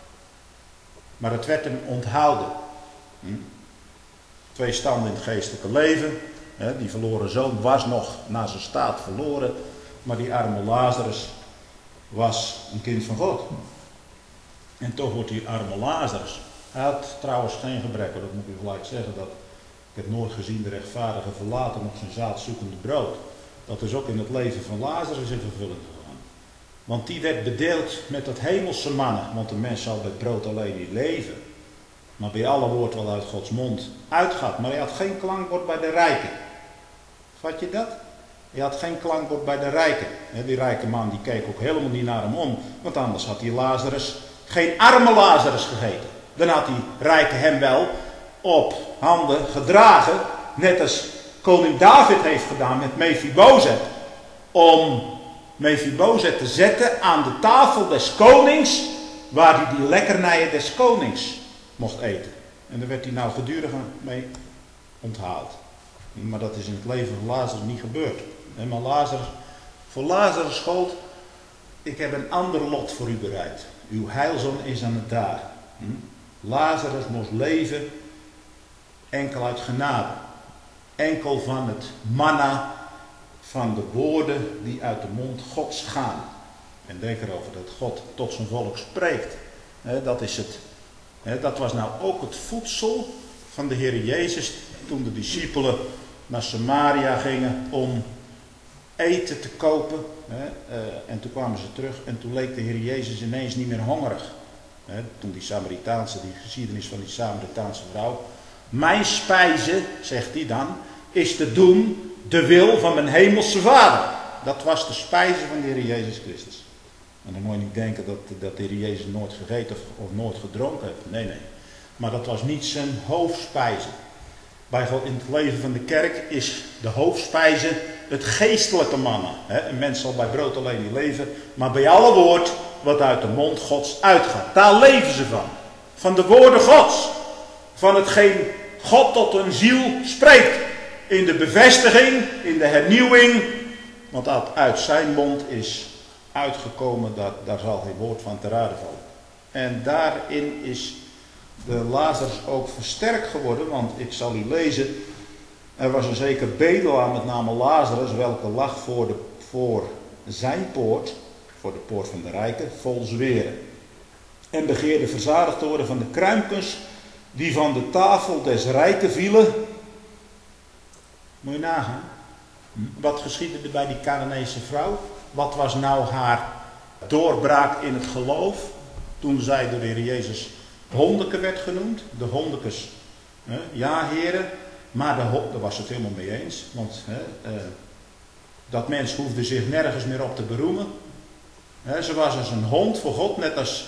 Maar het werd hem onthouden. Hm? Twee standen in het geestelijke leven. Hè? Die verloren zoon was nog naar zijn staat verloren. Maar die arme Lazarus was een kind van God. En toch wordt die arme Lazarus. Hij had trouwens geen gebrek, dat moet ik gelijk zeggen. Dat, ik heb nooit gezien de rechtvaardige verlaten nog zijn zaadzoekende brood. Dat is ook in het leven van Lazarus in vervulling gegaan. Want die werd bedeeld met dat hemelse mannen. Want de mens zal bij brood alleen niet leven. Maar bij alle woord wat uit Gods mond uitgaat. Maar hij had geen klankbord bij de rijken. Vat je dat? Hij had geen klankbord bij de rijken. Die rijke man die keek ook helemaal niet naar hem om. Want anders had die Lazarus geen arme Lazarus gegeten. Dan had die rijke hem wel op handen gedragen. Net als koning David heeft gedaan met Mephibozet. Om Mephibozet te zetten aan de tafel des konings. Waar hij die lekkernijen des konings mocht eten. En daar werd hij nou gedurig mee onthaald. Maar dat is in het leven van Lazarus niet gebeurd. Maar Lazarus, voor Lazarus gold, ik heb een ander lot voor u bereid. Uw heilzoon is aan het daar. Lazarus moest leven enkel uit genade. enkel van het manna, van de woorden die uit de mond Gods gaan. En denk erover dat God tot zijn volk spreekt. He, dat is het. He, dat was nou ook het voedsel van de Heer Jezus toen de discipelen naar Samaria gingen om eten te kopen. He, uh, en toen kwamen ze terug en toen leek de Heer Jezus ineens niet meer hongerig. He, toen die Samaritaanse, die geschiedenis van die Samaritaanse vrouw. Mijn spijze, zegt hij dan, is te doen de wil van mijn hemelse Vader. Dat was de spijze van de Heer Jezus Christus. En dan moet je niet denken dat, dat de Heer Jezus nooit gegeten of, of nooit gedronken heeft. Nee, nee. Maar dat was niet zijn hoofdspijze. Bij God in het leven van de kerk is de hoofdspijze het geestelijke manna. Een mens zal bij brood alleen niet leven, maar bij alle woord wat uit de mond Gods uitgaat. Daar leven ze van. Van de woorden Gods. Van hetgeen God tot hun ziel spreekt. In de bevestiging, in de hernieuwing. Want uit zijn mond is uitgekomen, dat, daar zal geen woord van te raden vallen. En daarin is de Lazarus ook versterkt geworden, want ik zal u lezen. Er was een zeker bedelaar met name Lazarus, welke lag voor, de, voor zijn poort, voor de poort van de rijken, vol zweren. En begeerde verzadigd te worden van de kruimkens die van de tafel des rijken vielen. Moet je nagaan. Wat geschiedde er bij die Canaanese vrouw? Wat was nou haar doorbraak in het geloof? Toen zij door de Heer Jezus hondeke werd genoemd. De hondekes. Hè? Ja, heren. Maar de, daar was het helemaal mee eens. Want hè, eh, dat mens hoefde zich nergens meer op te beroemen. Hè, ze was als een hond voor God. Net als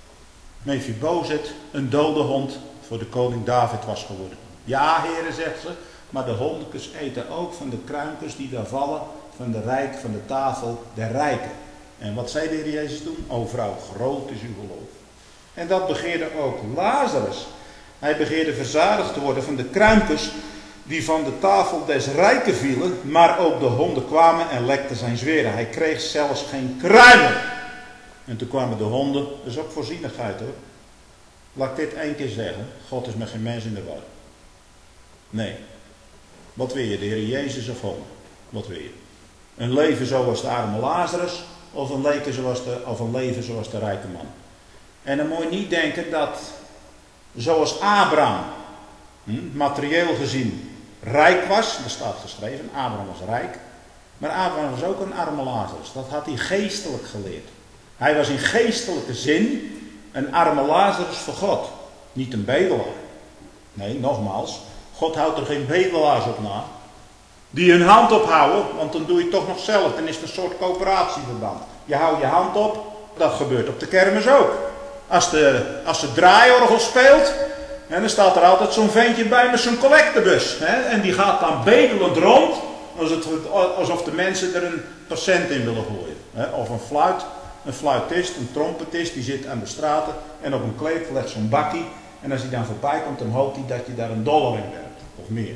Mephibozet een dode hond voor de koning David was geworden. Ja, heren, zegt ze. Maar de hondekes eten ook van de kruimkens die daar vallen. Van de rijk, van de tafel der rijken. En wat zei de Heer Jezus toen? O vrouw, groot is uw geloof. En dat begeerde ook Lazarus. Hij begeerde verzadigd te worden van de kruimkens die van de tafel des rijken vielen. Maar ook de honden kwamen en lekten zijn zweren. Hij kreeg zelfs geen kruimen. En toen kwamen de honden. Dat is ook voorzienigheid hoor. Laat ik dit één keer zeggen. God is met geen mens in de war. Nee. Wat wil je? De Heer Jezus of honden? Wat wil je? Een leven zoals de arme Lazarus of een leven zoals de, of een leven zoals de rijke man. En dan moet je niet denken dat zoals Abraham hm, materieel gezien rijk was. Dat staat geschreven. Abraham was rijk. Maar Abraham was ook een arme Lazarus. Dat had hij geestelijk geleerd. Hij was in geestelijke zin een arme Lazarus voor God. Niet een bedelaar. Nee, nogmaals. God houdt er geen bedelaars op na. Die hun hand ophouden, want dan doe je het toch nog zelf. Dan is het een soort coöperatieverband. Je houdt je hand op, dat gebeurt op de kermis ook. Als de, als de draaiorgel speelt, en dan staat er altijd zo'n ventje bij met zo'n collectebus. Hè, en die gaat dan bedelend rond, alsof de mensen er een patiënt in willen gooien. Hè, of een fluit, een fluitist, een trompetist, die zit aan de straten en op een kleed legt zo'n bakkie. En als hij dan voorbij komt, dan hoopt hij dat je daar een dollar in werpt, of meer.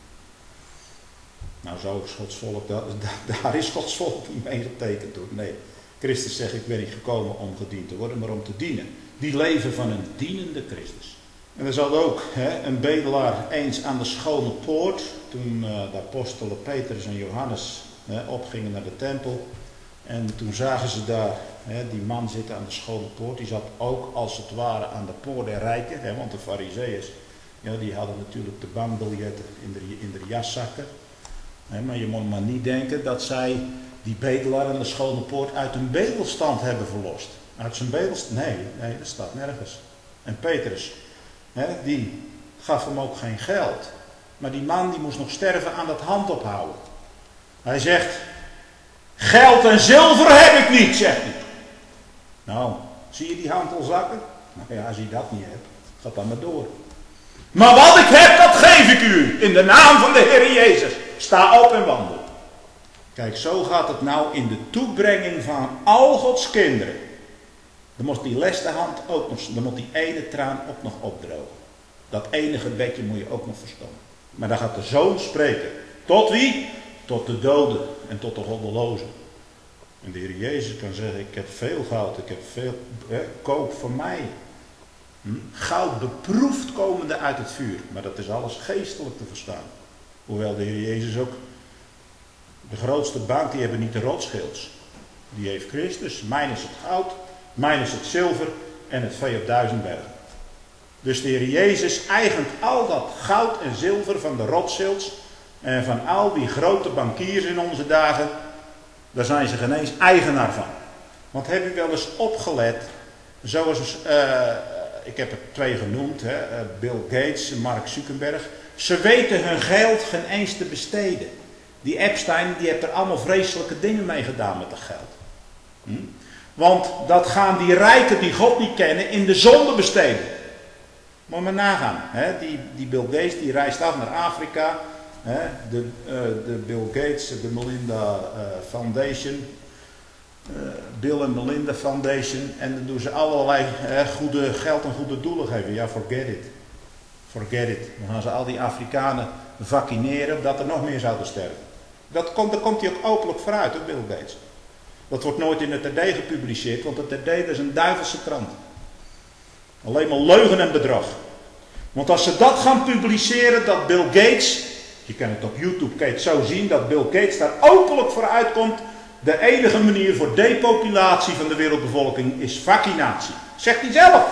Nou, zo is Gods volk, dat, daar is Gods volk niet mee getekend door. Nee, Christus zegt, ik ben niet gekomen om gediend te worden, maar om te dienen. Die leven van een dienende Christus. En er zat ook hè, een bedelaar eens aan de schone poort, toen uh, de apostelen Petrus en Johannes hè, opgingen naar de tempel. En toen zagen ze daar hè, die man zitten aan de schone poort. Die zat ook als het ware aan de poort der rijken, hè, want de Farizeeërs, ja, die hadden natuurlijk de bankbiljetten in de, in de jaszakken. He, maar je moet maar niet denken dat zij die bedelaar aan de schone poort uit een bedelstand hebben verlost. Uit zijn bedelstand? Nee, nee, dat staat nergens. En Petrus, he, die gaf hem ook geen geld. Maar die man die moest nog sterven aan dat hand ophouden. Hij zegt, geld en zilver heb ik niet, zegt hij. Nou, zie je die hand al zakken? Nou ja, als je dat niet hebt, gaat dan maar door. Maar wat ik heb, dat geef ik u. In de naam van de Heer Jezus. Sta op en wandel. Kijk, zo gaat het nou in de toebrenging van al Gods kinderen. Dan moet die leste hand ook nog, dan moet die ene traan ook nog opdrogen. Dat ene gebedje moet je ook nog verstaan. Maar dan gaat de Zoon spreken. Tot wie? Tot de doden en tot de goddelozen. En de Heer Jezus kan zeggen, ik heb veel goud, ik heb veel, eh, koop voor mij. Hm? Goud beproefd komende uit het vuur. Maar dat is alles geestelijk te verstaan. Hoewel de Heer Jezus ook, de grootste bank, die hebben niet de rotsschilds. Die heeft Christus. Mijn is het goud, mijn is het zilver en het vee op duizend bergen. Dus de Heer Jezus eigent al dat goud en zilver van de rotsschilds en van al die grote bankiers in onze dagen, daar zijn ze geen eens eigenaar van. Want heb u wel eens opgelet, zoals, uh, ik heb er twee genoemd, hè, Bill Gates en Mark Zuckerberg. Ze weten hun geld geen eens te besteden. Die Epstein, die heeft er allemaal vreselijke dingen mee gedaan met dat geld. Hm? Want dat gaan die rijken die God niet kennen in de zonde besteden. Moet je maar nagaan. Hè? Die, die Bill Gates die reist af naar Afrika. Hè? De, uh, de Bill Gates, de Melinda uh, Foundation. Uh, Bill en Melinda Foundation. En dan doen ze allerlei uh, goede geld en goede doelen geven. Ja, forget it. Forget it. Dan gaan ze al die Afrikanen vaccineren dat er nog meer zouden sterven. Dat komt, daar komt hij ook openlijk vooruit, hoor, Bill Gates. Dat wordt nooit in het R D gepubliceerd, want het R D is een duivelse krant. Alleen maar leugen en bedrog. Want als ze dat gaan publiceren, dat Bill Gates, je kan het op YouTube kan je het zo zien, dat Bill Gates daar openlijk voor uitkomt, de enige manier voor depopulatie van de wereldbevolking is vaccinatie. Zegt hij zelf.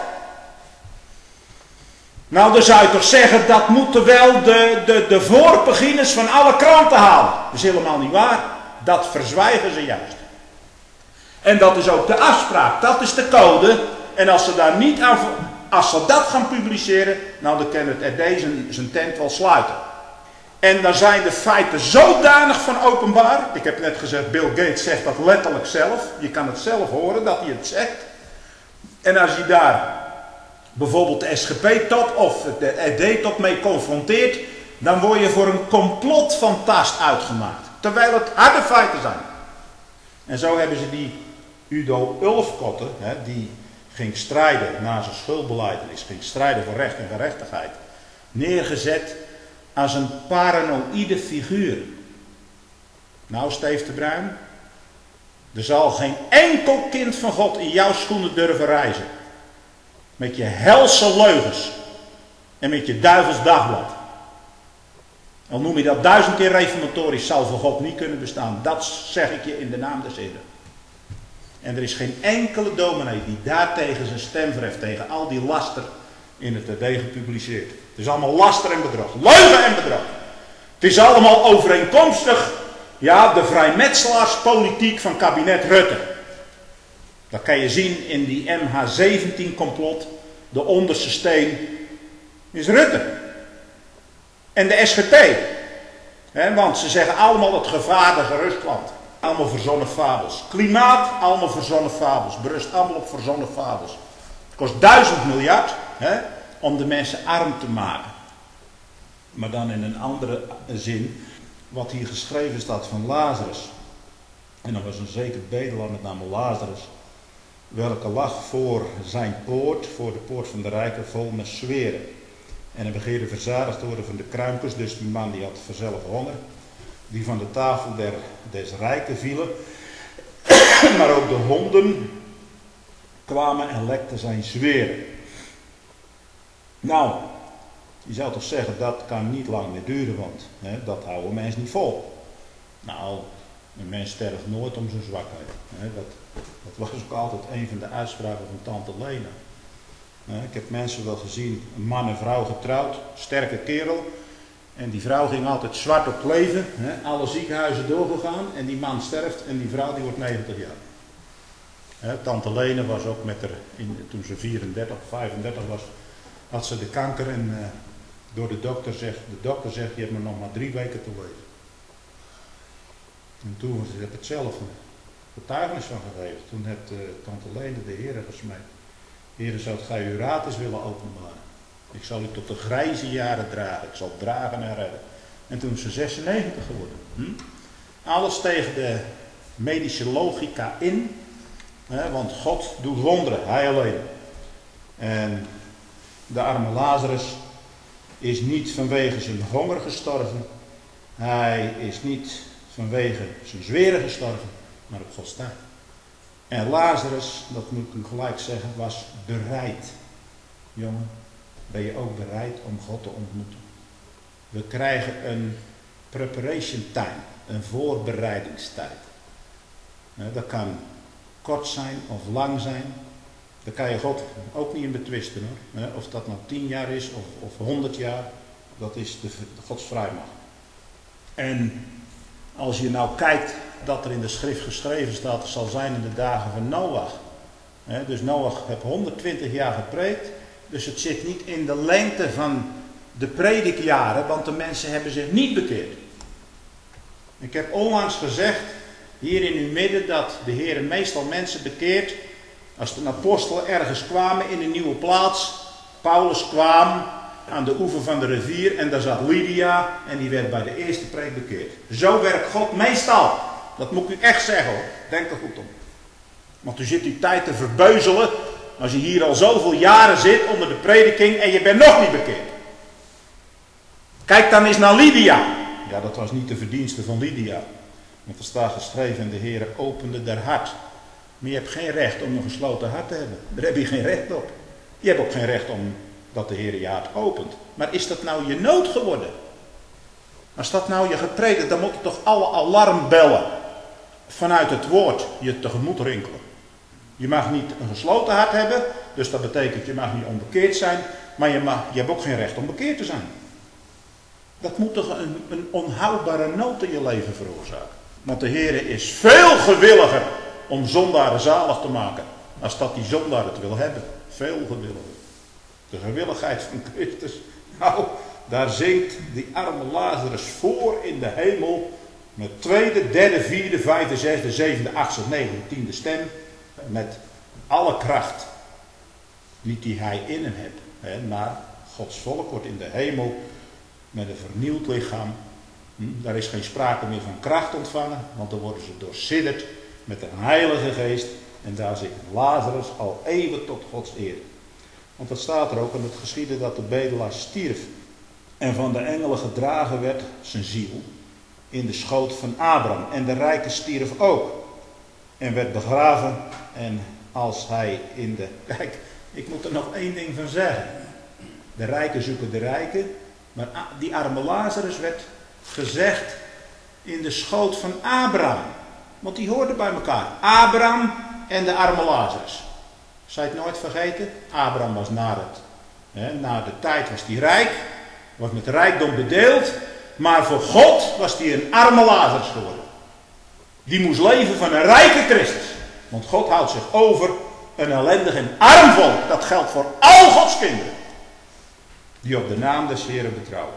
Nou, dan zou je toch zeggen, dat moeten wel de, de, de voorpagines van alle kranten halen. Dat is helemaal niet waar. Dat verzwijgen ze juist. En dat is ook de afspraak. Dat is de code. En als ze daar niet aan, als ze dat gaan publiceren, nou dan kan het R D zijn, zijn tent wel sluiten. En dan zijn de feiten zodanig van openbaar. Ik heb net gezegd, Bill Gates zegt dat letterlijk zelf. Je kan het zelf horen dat hij het zegt. En als je daar bijvoorbeeld de S G P-top of de R D-top mee confronteert, dan word je voor een complot van tast uitgemaakt. Terwijl het harde feiten zijn. En zo hebben ze die Udo Ulfkotte, hè, die ging strijden na zijn schuldbelijdenis, ging strijden voor recht en gerechtigheid, neergezet als een paranoïde figuur. Nou, Steve de Bruin, er zal geen enkel kind van God in jouw schoenen durven reizen. Met je helse leugens. En met je duivels dagblad. Al noem je dat duizend keer reformatorisch, zal voor God niet kunnen bestaan. Dat zeg ik je in de naam des Heren. En er is geen enkele dominee die daartegen zijn stem verheft. Tegen al die laster in het R D gepubliceerd. Het is allemaal laster en bedrog. Leugen en bedrog. Het is allemaal overeenkomstig. Ja, de vrijmetselaarspolitiek van kabinet Rutte. Dat kan je zien in die M H zeventien complot. De onderste steen is Rutte. En de S G P. He, want ze zeggen allemaal het gevaarlijke Rusland. Allemaal verzonnen fabels. Klimaat, allemaal verzonnen fabels. Berust allemaal op verzonnen fabels. Het kost duizend miljard he, om de mensen arm te maken. Maar dan in een andere zin. Wat hier geschreven staat van Lazarus. En er was een zeker bedelaar met name Lazarus. Welke lag voor zijn poort, voor de poort van de rijken, vol met zweren. En hij begeerde verzadigd te worden van de kruimkens, dus die man die had vanzelf honger. Die van de tafel der, des rijken vielen. Maar ook de honden kwamen en lekten zijn zweren. Nou, je zou toch zeggen, dat kan niet lang meer duren, want hè, dat houden mensen niet vol. Nou, een mens sterft nooit om zijn zwakheid. Hè, dat, dat was ook altijd een van de uitspraken van tante Lena. Ik heb mensen wel gezien, een man en vrouw getrouwd, sterke kerel. En die vrouw ging altijd zwart op leven, hè, alle ziekenhuizen doorgegaan. En die man sterft en die vrouw die wordt negentig jaar. Hè, tante Lena was ook met haar, in, toen ze vierendertig, vijfendertig was, had ze de kanker. En uh, door de dokter zegt, de dokter zegt, je hebt me nog maar drie weken te leven. En toen heb ik het zelf een getuigenis van gegeven. Toen heeft uh, tante Lena de Heere gesmeekt. Heere, zou het gij uw raad eens willen openbaren? Ik zal u tot de grijze jaren dragen. Ik zal dragen en redden. En toen is ze zesennegentig geworden. Hm? Alles tegen de medische logica in. Hè, want God doet wonderen. Hij alleen. En de arme Lazarus is niet vanwege zijn honger gestorven. Hij is niet vanwege zijn zweren gestorven. Maar op Gods tijd. En Lazarus, dat moet ik u gelijk zeggen, was bereid. Jongen, ben je ook bereid om God te ontmoeten? We krijgen een preparation time, een voorbereidingstijd. Dat kan kort zijn of lang zijn. Daar kan je God ook niet in betwisten hoor. Of dat nou tien jaar is of, of honderd jaar, dat is de, de Gods vrijmacht. En als je nou kijkt dat er in de schrift geschreven staat, het zal zijn in de dagen van Noach. Dus Noach heeft honderdtwintig jaar gepreekt, dus het zit niet in de lengte van de predikjaren, want de mensen hebben zich niet bekeerd. Ik heb onlangs gezegd, hier in uw midden, dat de Heer meestal mensen bekeert als de apostelen ergens kwamen in een nieuwe plaats. Paulus kwam aan de oever van de rivier en daar zat Lydia en die werd bij de eerste preek bekeerd. Zo werkt God meestal. Dat moet ik u echt zeggen hoor. Denk er goed om. Want u zit die tijd te verbeuzelen als je hier al zoveel jaren zit onder de prediking en je bent nog niet bekeerd. Kijk dan eens naar Lydia. Ja, dat was niet de verdienste van Lydia. Want er staat geschreven, de Heer opende haar hart. Maar je hebt geen recht om een gesloten hart te hebben. Daar heb je geen recht op. Je hebt ook geen recht om dat de Heer je hart opent. Maar is dat nou je nood geworden? Als dat nou je gepredikt, dan moeten toch alle alarmbellen vanuit het woord je tegemoet rinkelen. Je mag niet een gesloten hart hebben, dus dat betekent je mag niet onbekeerd zijn, maar je, mag, je hebt ook geen recht om bekeerd te zijn. Dat moet toch een, een onhoudbare nood in je leven veroorzaken. Want de Heer is veel gewilliger om zondaren zalig te maken, als dat die zondaar het wil hebben. Veel gewilliger. De gewilligheid van Christus, nou, daar zingt die arme Lazarus voor in de hemel, met tweede, derde, vierde, vijfde, zesde, zevende, achtste, negende, tiende stem, met alle kracht, niet die hij in hem hebt, hè, maar Gods volk wordt in de hemel met een vernieuwd lichaam. Hm, daar is geen sprake meer van kracht ontvangen, want dan worden ze doorsidderd met de Heilige Geest en daar zit Lazarus al eeuwig tot Gods eer. Want dat staat er ook, en het geschiedde dat de bedelaar stierf en van de engelen gedragen werd, zijn ziel, in de schoot van Abraham. En de rijke stierf ook en werd begraven. En als hij in de... Kijk, ik moet er nog één ding van zeggen. De rijken zoeken de rijken, maar die arme Lazarus werd gezegd in de schoot van Abraham. Want die hoorden bij elkaar. Abraham en de arme Lazarus. Zij het nooit vergeten? Abraham was na, het, hè, na de tijd was hij rijk, was met rijkdom bedeeld, maar voor God was hij een arme Lazarus geworden. Die moest leven van een rijke Christus. Want God houdt zich over een ellendig en arm volk. Dat geldt voor al Gods kinderen. Die op de naam des Heeren betrouwen.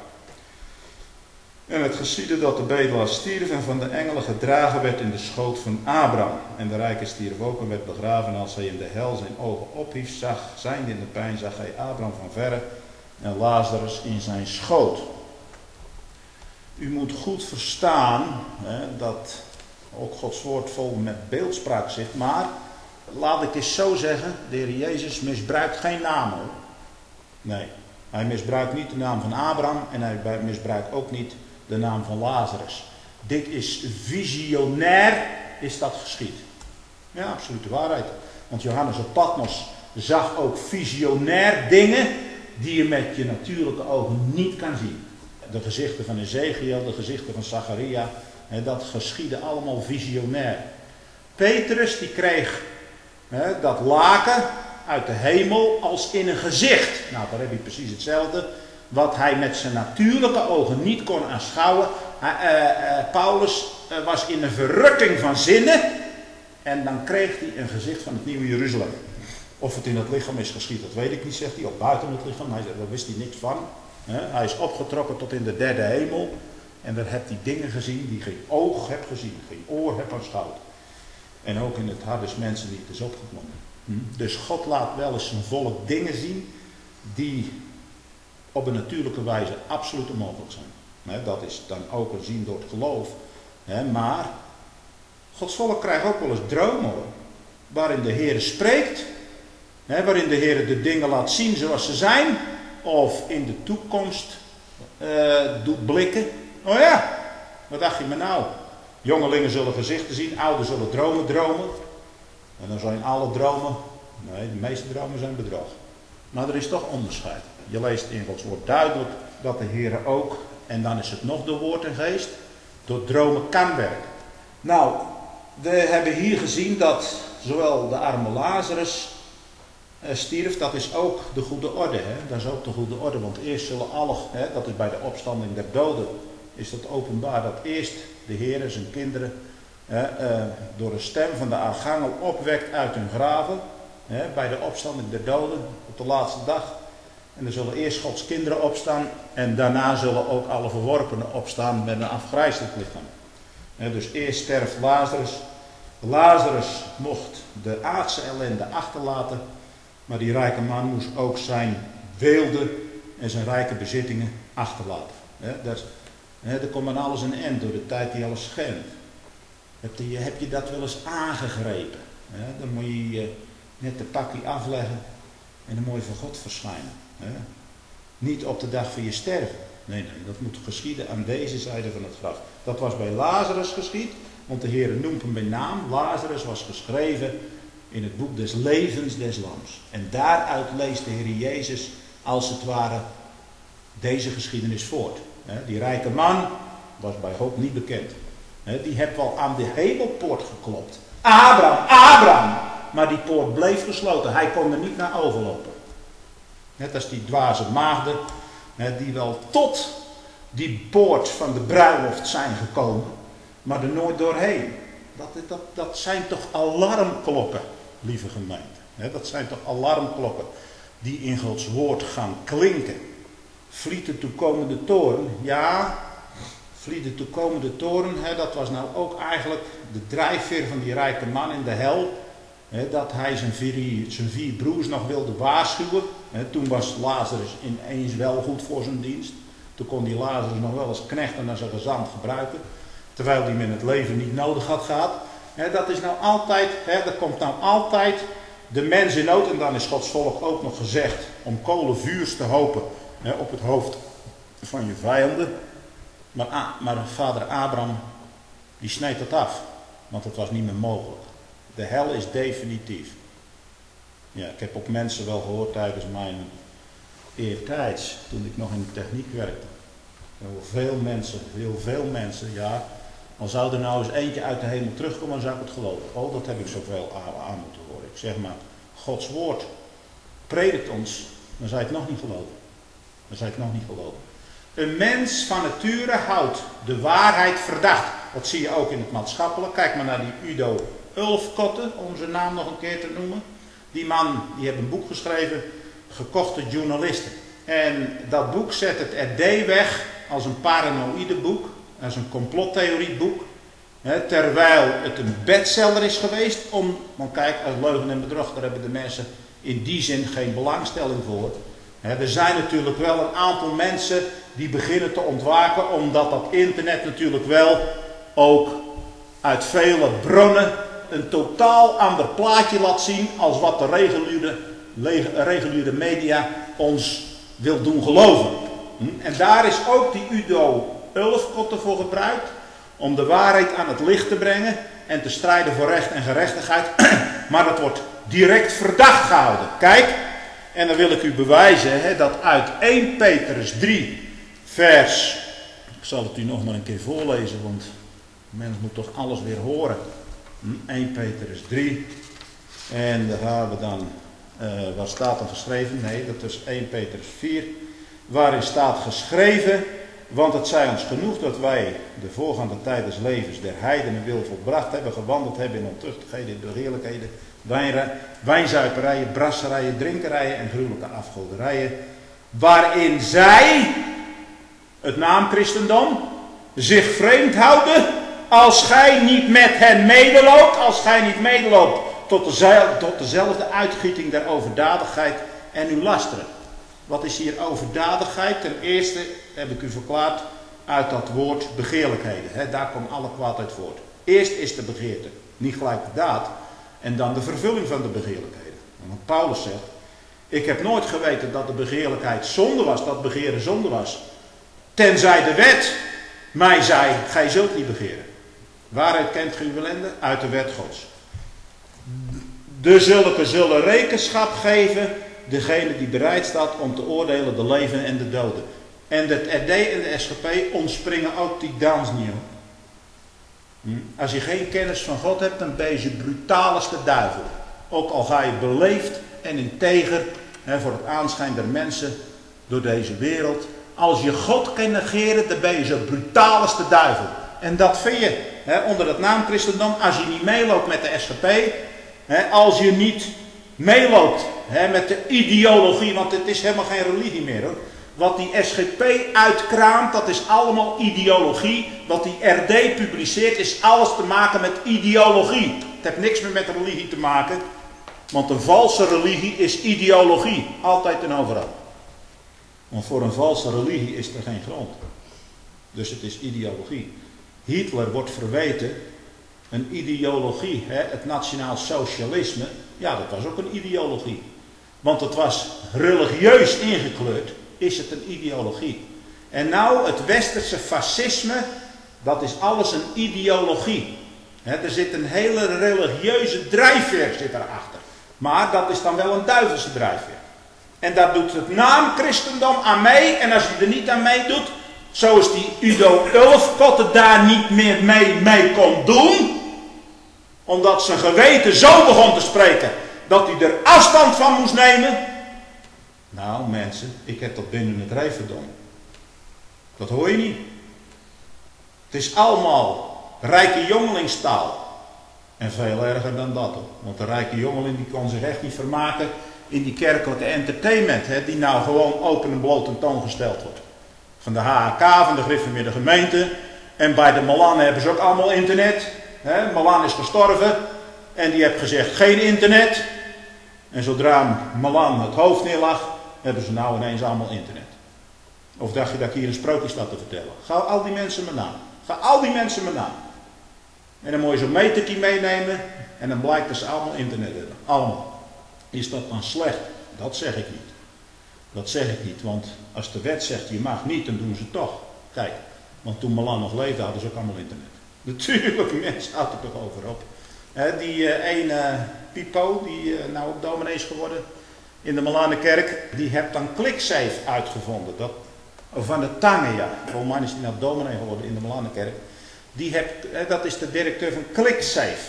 En het geschiedde dat de bedelaar stierf en van de engelen gedragen werd in de schoot van Abraham. En de rijke stierf ook en werd begraven. En als hij in de hel zijn ogen ophief, zag, zijnde in de pijn, zag hij Abraham van verre en Lazarus in zijn schoot. U moet goed verstaan hè, dat ook Gods woord vol met beeldspraak zit. Maar, laat ik eens zo zeggen, de Heer Jezus misbruikt geen naam hoor. Nee, hij misbruikt niet de naam van Abraham en hij misbruikt ook niet de naam van Lazarus. Dit is visionair, is dat geschied. Ja, absolute waarheid. Want Johannes op Patmos zag ook visionair dingen die je met je natuurlijke ogen niet kan zien. De gezichten van Ezekiel, de gezichten van Zacharia, dat geschiedde allemaal visionair. Petrus die kreeg hè, dat laken uit de hemel als in een gezicht. Nou, daar heb je precies hetzelfde. Wat hij met zijn natuurlijke ogen niet kon aanschouwen. Hij, uh, uh, Paulus uh, was in een verrukking van zinnen. En dan kreeg hij een gezicht van het nieuwe Jeruzalem. Of het in het lichaam is geschied, dat weet ik niet, zegt hij. Of buiten het lichaam, hij, daar wist hij niks van. He, hij is opgetrokken tot in de derde hemel. En daar heeft hij dingen gezien die geen oog heeft gezien. Geen oor heeft aanschouwd. En ook in het hart des mensen niet is opgeklommen. Hm? Dus God laat wel eens zijn volk dingen zien die op een natuurlijke wijze absoluut onmogelijk zijn. He, dat is dan ook een zien door het geloof. He, maar Gods volk krijgt ook wel eens dromen hoor, waarin de Heer spreekt. He, waarin de Heer de dingen laat zien zoals ze zijn. Of in de toekomst uh, doet blikken. Oh ja, wat dacht je me nou? Jongelingen zullen gezichten zien, ouderen zullen dromen dromen. En dan zijn alle dromen, nee, de meeste dromen zijn bedrog. Maar er is toch onderscheid. Je leest in Gods woord duidelijk dat de Heer ook En dan is het nog door woord en geest. Door dromen kan werken. Nou, we hebben hier gezien dat zowel de arme Lazarus uh, stierf. Dat is ook de goede orde. Hè? Dat is ook de goede orde. Want eerst zullen alle, hè, dat is bij de opstanding der doden, is dat openbaar dat eerst de Heer en zijn kinderen uh, uh, door een stem van de archangel opwekt uit hun graven. Hè, bij de opstanding der doden op de laatste dag. En er zullen eerst Gods kinderen opstaan. En daarna zullen ook alle verworpenen opstaan met een afgrijselijk lichaam. Hè, dus eerst sterft Lazarus. Lazarus mocht de aardse ellende achterlaten. Maar die rijke man moest ook zijn weelde en zijn rijke bezittingen achterlaten. Hè, dat, hè, er komt aan alles een eind door de tijd die alles schendt. Heb je, heb je dat wel eens aangegrepen? Hè, dan moet je net de pakje afleggen en dan moet je voor God verschijnen. Hè? Niet op de dag van je sterven. Nee, nee, dat moet geschieden aan deze zijde van het graf. Dat was bij Lazarus geschied, want de Heer noemt hem bij naam. Lazarus was geschreven in het boek des levens des lams. En daaruit leest de Heer Jezus als het ware deze geschiedenis voort. Hè? Die rijke man was bij God niet bekend. Hè? Die heeft wel aan de hemelpoort geklopt. Abraham, Abraham! Maar die poort bleef gesloten. Hij kon er niet naar overlopen. Net als die dwaze maagden, die wel tot die poort van de bruiloft zijn gekomen, maar er nooit doorheen. Dat, dat, dat zijn toch alarmklokken, lieve gemeente. Dat zijn toch alarmklokken die in Gods woord gaan klinken. Vliet de toekomende toren. Ja, vliet de toekomende toren, dat was nou ook eigenlijk de drijfveer van die rijke man in de hel. He, dat hij zijn vier, zijn vier broers nog wilde waarschuwen. He, toen was Lazarus ineens wel goed voor zijn dienst. Toen kon die Lazarus nog wel als knecht en als een gezant gebruiken. Terwijl hij hem in het leven niet nodig had gehad. He, dat is nou altijd, he, dat komt nou altijd de mens in nood. En dan is Gods volk ook nog gezegd om kolen vuurs te hopen he, op het hoofd van je vijanden. Maar, ah, maar vader Abraham, die sneed dat af. Want het was niet meer mogelijk. De hel is definitief. Ja, ik heb ook mensen wel gehoord tijdens mijn eertijds, toen ik nog in de techniek werkte. Heel veel mensen, heel veel mensen, ja. Al zou er nou eens eentje uit de hemel terugkomen, dan zou ik het geloven. Oh, dat heb ik zoveel aan, aan moeten horen. Ik zeg maar, Gods woord predikt ons, dan zou je het nog niet geloven. Dan zou je het nog niet geloven. Een mens van nature houdt de waarheid verdacht. Dat zie je ook in het maatschappelijk. Kijk maar naar die Udo Ulfkotte, om zijn naam nog een keer te noemen. Die man die heeft een boek geschreven, Gekochte journalisten. En dat boek zet het R D weg als een paranoïde boek, als een complottheorieboek. Hè, terwijl het een bestseller is geweest om, want kijk, als leugen en bedrog, daar hebben de mensen in die zin geen belangstelling voor. Hè, er zijn natuurlijk wel een aantal mensen die beginnen te ontwaken, omdat dat internet natuurlijk wel ook uit vele bronnen een totaal ander plaatje laat zien als wat de reguliere, reguliere media ons wil doen geloven. En daar is ook die Udo Ulfkotte voor gebruikt om de waarheid aan het licht te brengen en te strijden voor recht en gerechtigheid. Maar dat wordt direct verdacht gehouden. Kijk, en dan wil ik u bewijzen hè, dat uit eerste Petrus drie vers, ik zal het u nog maar een keer voorlezen, want de mens moet toch alles weer horen. eerste Petrus drie. En daar gaan we dan, uh, waar staat dan geschreven? Nee, dat is eerste Petrus vier. Waarin staat geschreven, want het zij ons genoeg dat wij de voorgaande tijd des levens der heidenen wil volbracht hebben, gewandeld hebben in ontuchtigheden, begeerlijkheden, wijnzuiperijen, brasserijen, drinkerijen en gruwelijke afgoderijen, waarin zij, het naam christendom, zich vreemd houden, als gij niet met hen medeloopt, als gij niet medeloopt tot, de, tot dezelfde uitgieting der overdadigheid en uw lasteren. Wat is hier overdadigheid? Ten eerste heb ik u verklaard uit dat woord begeerlijkheden. He, daar komt alle kwaad uit voort. Eerst is de begeerte, niet gelijk de daad, en dan de vervulling van de begeerlijkheden. Want Paulus zegt, ik heb nooit geweten dat de begeerlijkheid zonde was, dat begeren zonde was. Tenzij de wet mij zei, gij zult niet begeren. Waaruit kent gij uw ellende? Uit de wet Gods. De zulke zullen rekenschap geven, degene die bereid staat om te oordelen de leven en de doden. En het R D en de S G P ontspringen ook die dans niet. Hm? Als je geen kennis van God hebt, dan ben je de brutalste duivel. Ook al ga je beleefd en integer hè, voor het aanschijn der mensen door deze wereld. Als je God kan negeren, dan ben je zo brutalste duivel. En dat vind je hè, onder het naam christendom, als je niet meeloopt met de S G P, hè, als je niet meeloopt hè, met de ideologie, want het is helemaal geen religie meer hoor. Wat die S G P uitkraamt, dat is allemaal ideologie. Wat die R D publiceert, is alles te maken met ideologie. Het heeft niks meer met religie te maken, want een valse religie is ideologie, altijd en overal. Want voor een valse religie is er geen grond. Dus het is ideologie. Hitler wordt verweten een ideologie, hè, het nationaal socialisme. Ja, dat was ook een ideologie. Want het was religieus ingekleurd, is het een ideologie. En nou, het westerse fascisme, dat is alles een ideologie. Hè, er zit een hele religieuze drijfveer zit erachter. Maar dat is dan wel een duivelse drijfveer. En daar doet het naam christendom aan mee. En als je er niet aan meedoet, zoals die Udo Ulfkotte daar niet meer mee, mee kon doen. Omdat zijn geweten zo begon te spreken, dat hij er afstand van moest nemen. Nou mensen, ik heb dat binnen het rijverdom. Dat hoor je niet. Het is allemaal rijke jongelingstaal. En veel erger dan dat hoor. Want de rijke jongeling die kon zich echt niet vermaken in die kerkelijke entertainment. Hè, die nou gewoon open en bloot tentoongesteld wordt. Van de H A K, van de Gereformeerde Gemeente. En bij de Malan hebben ze ook allemaal internet. Hè, Malan is gestorven. En die heeft gezegd geen internet. En zodra Malan het hoofd neerlag, hebben ze nou ineens allemaal internet. Of dacht je dat ik hier een sprookje sta te vertellen? Ga al die mensen maar na. Ga al die mensen maar na. En dan moet je zo'n metertje meenemen. En dan blijkt dat ze allemaal internet hebben. Allemaal. Is dat dan slecht? Dat zeg ik niet. Dat zeg ik niet. Want als de wet zegt je mag niet, dan doen ze het toch. Kijk. Want toen Malan nog leefde hadden ze ook allemaal internet. Natuurlijk, mensen hadden er toch over op. He, die uh, ene Pipo, die uh, nou ook dominee is geworden in de Malanenkerk, die heeft dan ClickSafe uitgevonden. Dat, van de Tange, ja. Volgens mij is die nou dominee geworden in de Malanenkerk. Die heeft, uh, dat is de directeur van ClickSafe.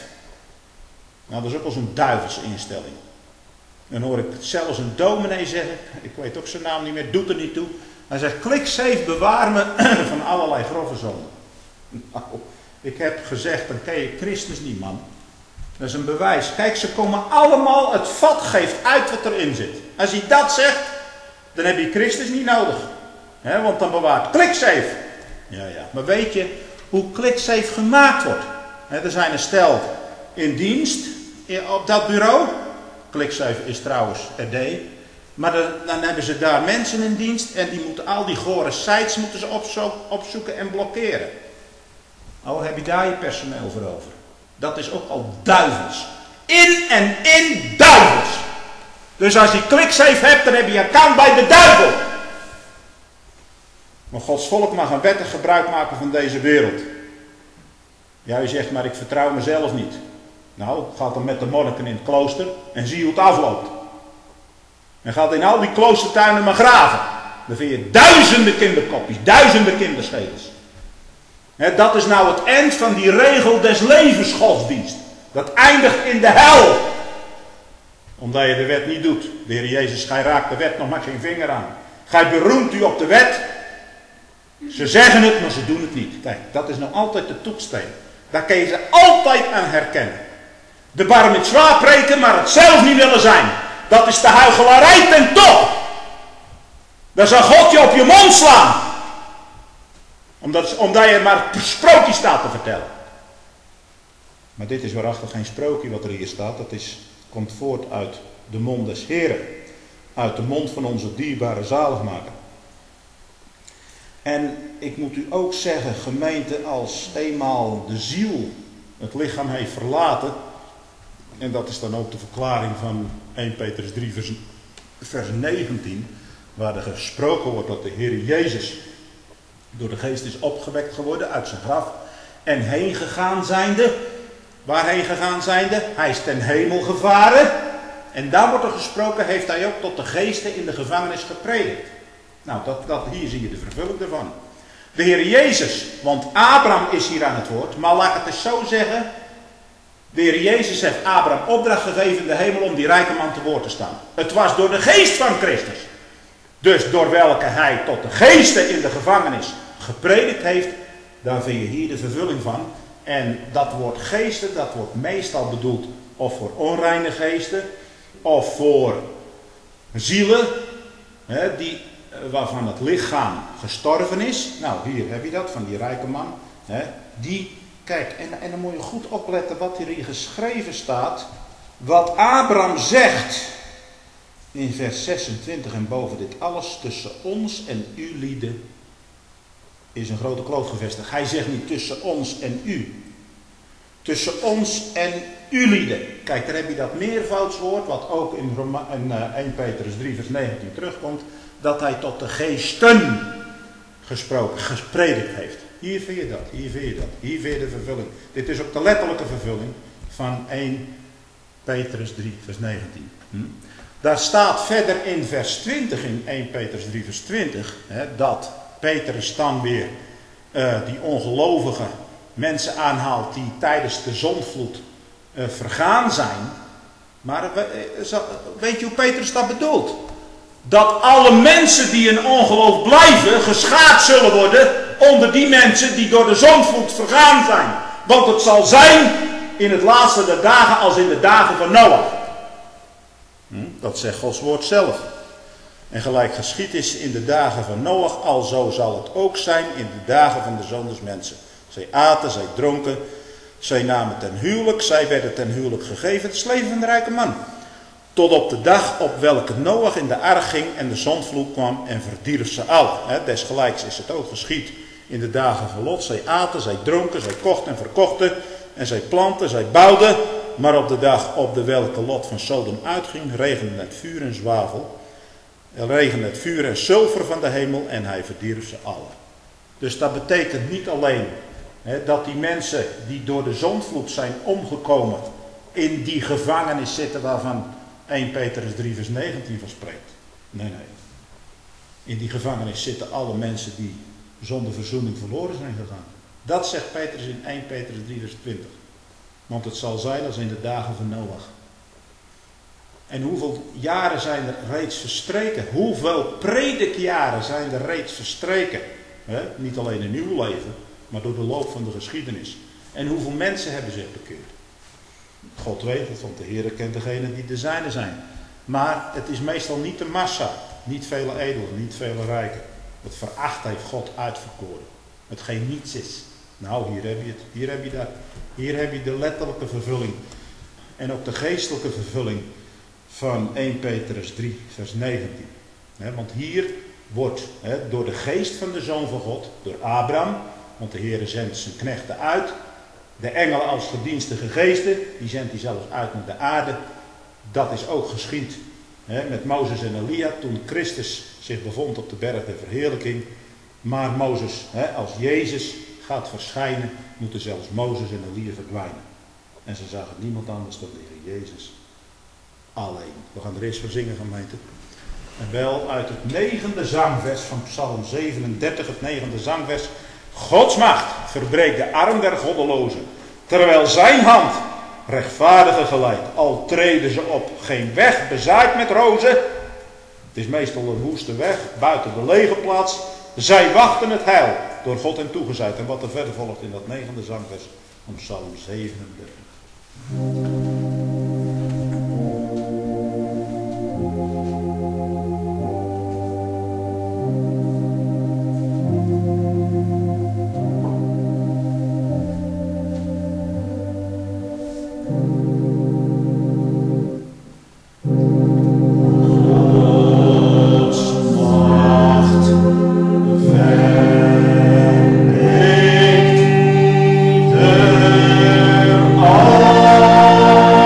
Nou, dat is ook wel zo'n duivelse instelling. Dan hoor ik zelfs een dominee zeggen, ik weet ook zijn naam niet meer, doet er niet toe. Hij zegt, ClickSafe bewaar me van allerlei grove zonden. Nou, ik heb gezegd, dan ken je Christus niet, man. Dat is een bewijs. Kijk, ze komen allemaal, het vat geeft uit wat erin zit. Als hij dat zegt, dan heb je Christus niet nodig. He, want dan bewaart ClickSafe. Ja, ja. Maar weet je hoe ClickSafe gemaakt wordt? He, er zijn een stel in dienst op dat bureau. ClickSafe is trouwens R D. Maar dan, dan hebben ze daar mensen in dienst en die moeten al die gore sites moeten ze opzo- opzoeken en blokkeren. Oh, heb je daar je personeel voor over? Dat is ook al duivels. In en in duivels. Dus als je ClickSafe hebt, dan heb je account bij de duivel. Maar Gods volk mag een wettig gebruik maken van deze wereld. Ja, je zegt, maar ik vertrouw mezelf niet. Nou, ga dan met de monniken in het klooster en zie hoe het afloopt. En gaat in al die kloostertuinen maar graven. Dan vind je duizenden kinderkopjes, duizenden kinderschedels. He, dat is nou het eind van die regel des levens godsdienst. Dat eindigt in de hel. Omdat je de wet niet doet. De Heer Jezus, gij raakt de wet nog maar geen vinger aan. Gij beroemt u op de wet. Ze zeggen het, maar ze doen het niet. Kijk, dat is nou altijd de toetssteen. Daar kun je ze altijd aan herkennen. De bar mitzwa preken, maar het zelf niet willen zijn. Dat is de huichelarij ten top. Dan zal God je op je mond slaan. Omdat, omdat je maar sprookjes staat te vertellen. Maar dit is waarachtig geen sprookje wat er hier staat. Dat is, komt voort uit de mond des Heren. Uit de mond van onze dierbare zaligmaker. En ik moet u ook zeggen, gemeente, als eenmaal de ziel het lichaam heeft verlaten. En dat is dan ook de verklaring van eerste Petrus drie vers, vers negentien. Waar er gesproken wordt dat de Heer Jezus door de geest is opgewekt geworden uit zijn graf. En heen gegaan zijnde. Waarheen gegaan zijnde? Hij is ten hemel gevaren. En daar wordt er gesproken, heeft hij ook tot de geesten in de gevangenis gepredikt. Nou, dat, dat, hier zie je de vervulling ervan. De Heer Jezus, want Abraham is hier aan het woord, maar laat ik het eens zo zeggen. De Heer Jezus heeft Abraham opdracht gegeven in de hemel om die rijke man te woord te staan. Het was door de geest van Christus. Dus door welke hij tot de geesten in de gevangenis gepredikt heeft, daar vind je hier de vervulling van. En dat woord geesten, dat wordt meestal bedoeld of voor onreine geesten, of voor zielen, hè, die, waarvan het lichaam gestorven is. Nou, hier heb je dat, van die rijke man. Hè, die, kijk, en, en dan moet je goed opletten wat hier geschreven staat. Wat Abraham zegt in vers zesentwintig en boven dit alles, tussen ons en u lieden is een grote kloof gevestigd. Hij zegt niet tussen ons en u. Tussen ons en u lieden. Kijk, daar heb je dat meervoudswoord, wat ook in, Roma, in uh, eerste Petrus drie vers negentien terugkomt, dat hij tot de geesten gesproken, gepredikt heeft. Hier vind je dat, hier vind je dat, hier vind je de vervulling. Dit is ook de letterlijke vervulling van eerste Petrus drie vers negentien. Hm? Daar staat verder in vers twintig, in eerste Petrus drie vers twintig, hè, dat Petrus dan weer uh, die ongelovige mensen aanhaalt die tijdens de zondvloed uh, vergaan zijn. Maar uh, weet je hoe Petrus dat bedoelt? Dat alle mensen die in ongeloof blijven geschaad zullen worden onder die mensen die door de zondvloed vergaan zijn. Want het zal zijn in het laatste der dagen als in de dagen van Noach. Hm? Dat zegt Gods woord zelf. En gelijk geschied is in de dagen van Noach, alzo zal het ook zijn in de dagen van de Zoon des Mensen. Zij aten, zij dronken, zij namen ten huwelijk, zij werden ten huwelijk gegeven. Het is het leven van de rijke man. Tot op de dag op welke Noach in de ark ging en de zondvloed kwam en verdierf ze allen. Desgelijks is het ook geschied in de dagen van Lot. Zij aten, zij dronken, zij kochten en verkochten en zij planten, zij bouwden. Maar op de dag op de welke Lot van Sodom uitging, regende het vuur en zwavel. Er regende het vuur en zilver van de hemel en hij verdierf ze allen. Dus dat betekent niet alleen hè, dat die mensen die door de zondvloed zijn omgekomen in die gevangenis zitten waarvan eerste Petrus drie vers negentien van spreekt. Nee, nee. In die gevangenis zitten alle mensen die zonder verzoening verloren zijn gegaan. Dat zegt Petrus in eerste Petrus drie vers twintig. Want het zal zijn als in de dagen van Noach. En hoeveel jaren zijn er reeds verstreken? Hoeveel predikjaren zijn er reeds verstreken? He? Niet alleen in uw leven, maar door de loop van de geschiedenis. En hoeveel mensen hebben zich bekeerd? God weet het, want de Heer kent degenen die de zijne zijn. Maar het is meestal niet de massa. Niet vele edelen, niet vele rijken. Het veracht heeft God uitverkoren. Hetgeen niets is. Nou, hier heb je het. Hier heb je dat. Hier heb je de letterlijke vervulling. En ook de geestelijke vervulling van eerste Petrus drie vers negentien. He, want hier wordt he, door de geest van de Zoon van God, door Abraham, want de Heer zendt zijn knechten uit. De engelen als gedienstige geesten, die zendt hij zelfs uit naar de aarde. Dat is ook geschied he, met Mozes en Elia toen Christus zich bevond op de berg der verheerlijking. Maar Mozes, he, als Jezus gaat verschijnen, moeten zelfs Mozes en Elia verdwijnen. En ze zagen niemand anders dan de Heer Jezus alleen. We gaan er eerst voor zingen, gemeente. En wel uit het negende zangvers van Psalm zevenendertig, het negende zangvers. Gods macht verbreekt de arm der goddelozen, terwijl zijn hand rechtvaardige geleidt. Al treden ze op geen weg bezaaid met rozen. Het is meestal een woeste weg, buiten de legerplaats. Zij wachten het heil, door God hen toegezeid. En wat er verder volgt in dat negende zangvers van Psalm zevenendertig. Oh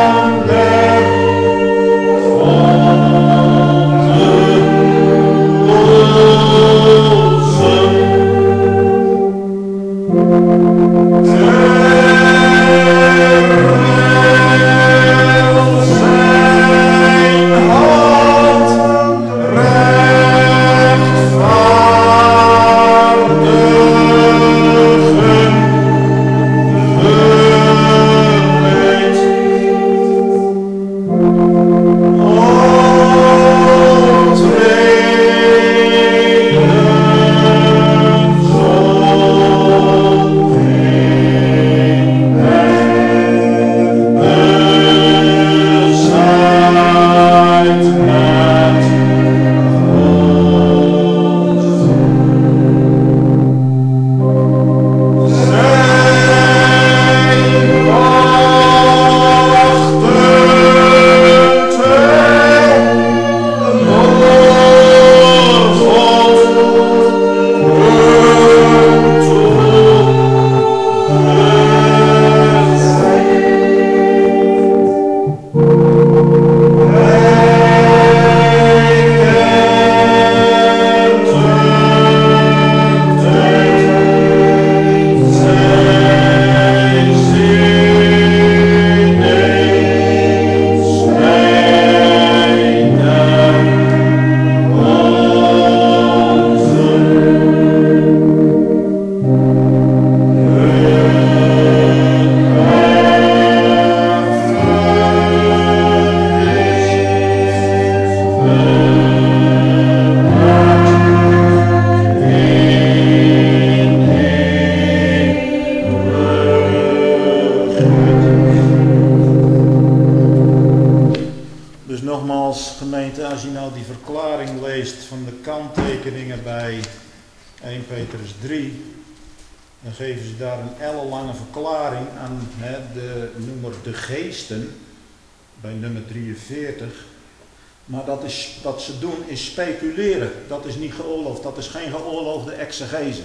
als gemeente, als je nou die verklaring leest van de kanttekeningen bij eerste Petrus drie, dan geven ze daar een ellenlange verklaring aan hè, de noemer de geesten, bij nummer drieënveertig. Maar dat is, wat ze doen is speculeren. Dat is niet geoorloofd. Dat is geen geoorloofde exegese.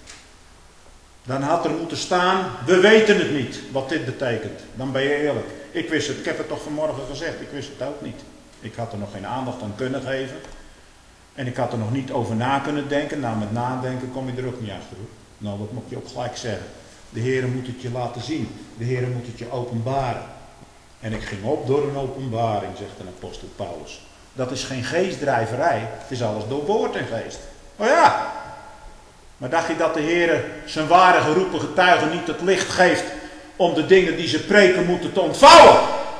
Dan had er moeten staan, we weten het niet wat dit betekent. Dan ben je eerlijk. Ik wist het, ik heb het toch vanmorgen gezegd, ik wist het ook niet. Ik had er nog geen aandacht aan kunnen geven. En ik had er nog niet over na kunnen denken. Nou, met nadenken kom je er ook niet achter. Nou, dat moet je ook gelijk zeggen. De Heer moet het je laten zien. De Heer moet het je openbaren. En ik ging op door een openbaring, zegt de apostel Paulus. Dat is geen geestdrijverij. Het is alles door woord en geest. Oh ja. Maar dacht je dat de Heer zijn ware geroepen getuigen niet het licht geeft om de dingen die ze preken moeten te ontvouwen?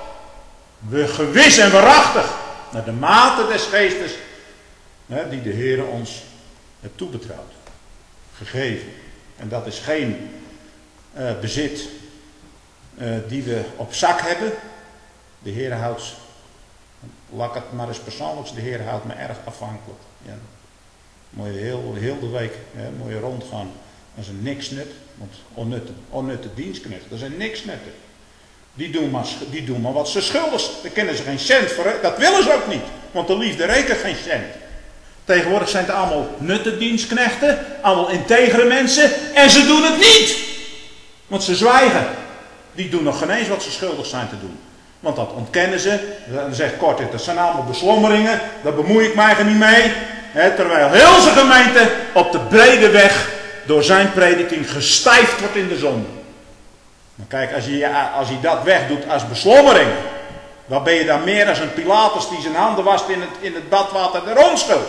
We gewis en waarachtig. Naar de mate des geestes hè, die de Heer ons heeft toebetrouwd. Gegeven. En dat is geen uh, bezit uh, die we op zak hebben. De Heer houdt, laat het maar eens persoonlijk, de Heer houdt me erg afhankelijk. Ja. Moet je heel, heel de week hè, moet je rondgaan als een niksnut. Want onnutte, onnutte dienstknechten, dat zijn niksnutten. Die doen, maar, die doen maar wat ze schuldig zijn. Daar kennen ze geen cent voor. Hè? Dat willen ze ook niet. Want de liefde rekent geen cent. Tegenwoordig zijn het allemaal nutte dienstknechten. Allemaal integere mensen. En ze doen het niet. Want ze zwijgen. Die doen nog geen eens wat ze schuldig zijn te doen. Want dat ontkennen ze. Dan zegt Kort, dat zijn allemaal beslommeringen. Daar bemoei ik mij er niet mee. He, terwijl heel zijn gemeente op de brede weg door zijn prediking gestijfd wordt in de zonde. Maar kijk, als je, als je dat wegdoet als beslommering. Dan ben je dan meer dan een Pilatus die zijn handen wast in het, in het badwater der onschuld.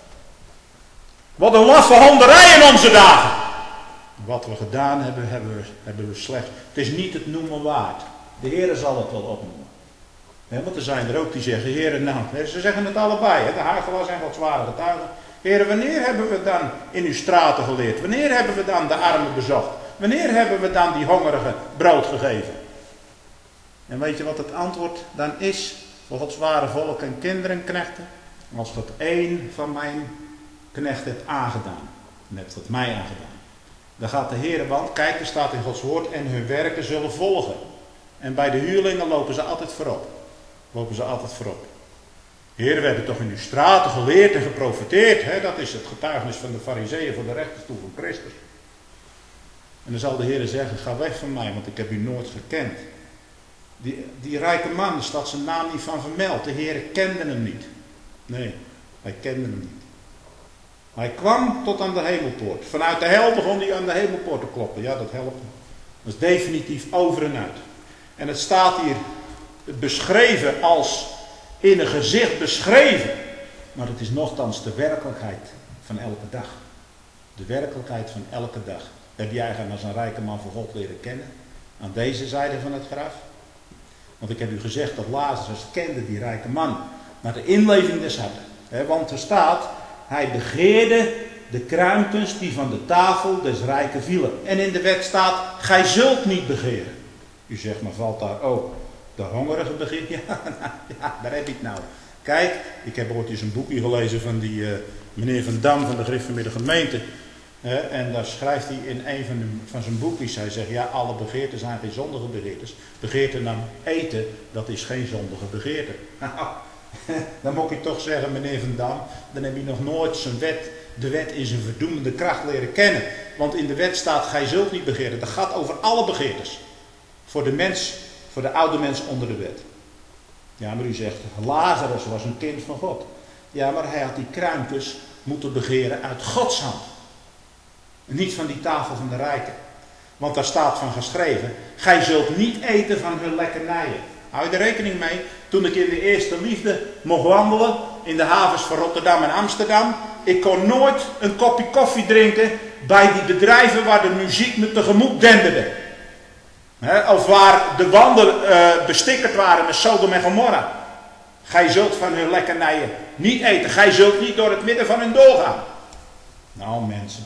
Wat een laffe honderij in onze dagen. Wat we gedaan hebben, hebben we, hebben we slecht. Het is niet het noemen waard. De Heer zal het wel opnoemen. He, want er zijn er ook die zeggen, Heer, nou, ze zeggen het allebei. He, de Hagelaars zijn wat zware getuigen. Heer, wanneer hebben we dan in uw straten geleerd? Wanneer hebben we dan de armen bezocht? Wanneer hebben we dan die hongerigen brood gegeven? En weet je wat het antwoord dan is? Voor Gods ware volk en kinderen, knechten. Als dat één van mijn knechten hebt aangedaan. En hebt het mij aangedaan. Dan gaat de Heer, want kijk, er staat in Gods woord, en hun werken zullen volgen. En bij de huurlingen lopen ze altijd voorop. Lopen ze altijd voorop. Heer, we hebben toch in uw straten geleerd en geprofiteerd. Hè? Dat is het getuigenis van de Farizeeën voor de rechterstoel van Christus. En dan zal de Heer zeggen, ga weg van mij, want ik heb u nooit gekend. Die, die rijke man, er staat zijn naam niet van vermeld. De Heer kende hem niet. Nee, hij kende hem niet. Hij kwam tot aan de hemelpoort. Vanuit de hel begon hij aan de hemelpoort te kloppen. Ja, dat helpt. Dat is definitief over en uit. En het staat hier beschreven als in een gezicht beschreven. Maar het is nochtans de werkelijkheid van elke dag. De werkelijkheid van elke dag. Heb jij hem als een rijke man voor God leren kennen? Aan deze zijde van het graf? Want ik heb u gezegd dat Lazarus kende die rijke man. Naar de inleving des harten. He, want er staat, hij begeerde de kruimkens die van de tafel des rijken vielen. En in de wet staat, gij zult niet begeren. U zegt, maar valt daar ook de hongerige begeert? Ja, nou, ja, daar heb ik het nou. Kijk, ik heb ooit eens een boekje gelezen van die uh, meneer Van Dam van de Gereformeerde Gemeente. Uh, en daar schrijft hij in een van, de, van zijn boekjes, hij zegt, ja, alle begeerten zijn geen zondige begeertes. Begeerte naar eten, dat is geen zondige begeerte. Dan moet ik toch zeggen, meneer Van Dam, dan heb je nog nooit zijn wet, de wet in zijn verdoemende kracht leren kennen. Want in de wet staat, gij zult niet begeren. Dat gaat over alle begeertes. Voor de mens, voor de oude mens onder de wet. Ja, maar u zegt, Lazarus was een kind van God. Ja, maar hij had die kruimpjes moeten begeren uit Gods hand. En niet van die tafel van de rijken. Want daar staat van geschreven, gij zult niet eten van hun lekkernijen. Hou je er rekening mee? Toen ik in de eerste liefde mocht wandelen, in de havens van Rotterdam en Amsterdam, ik kon nooit een kopje koffie drinken bij die bedrijven waar de muziek me tegemoet denderde. He, of waar de wanden uh, bestikkerd waren met Sodom en Gomorra. Gij zult van hun lekkernijen niet eten. Gij zult niet door het midden van hun doorgaan. Nou mensen.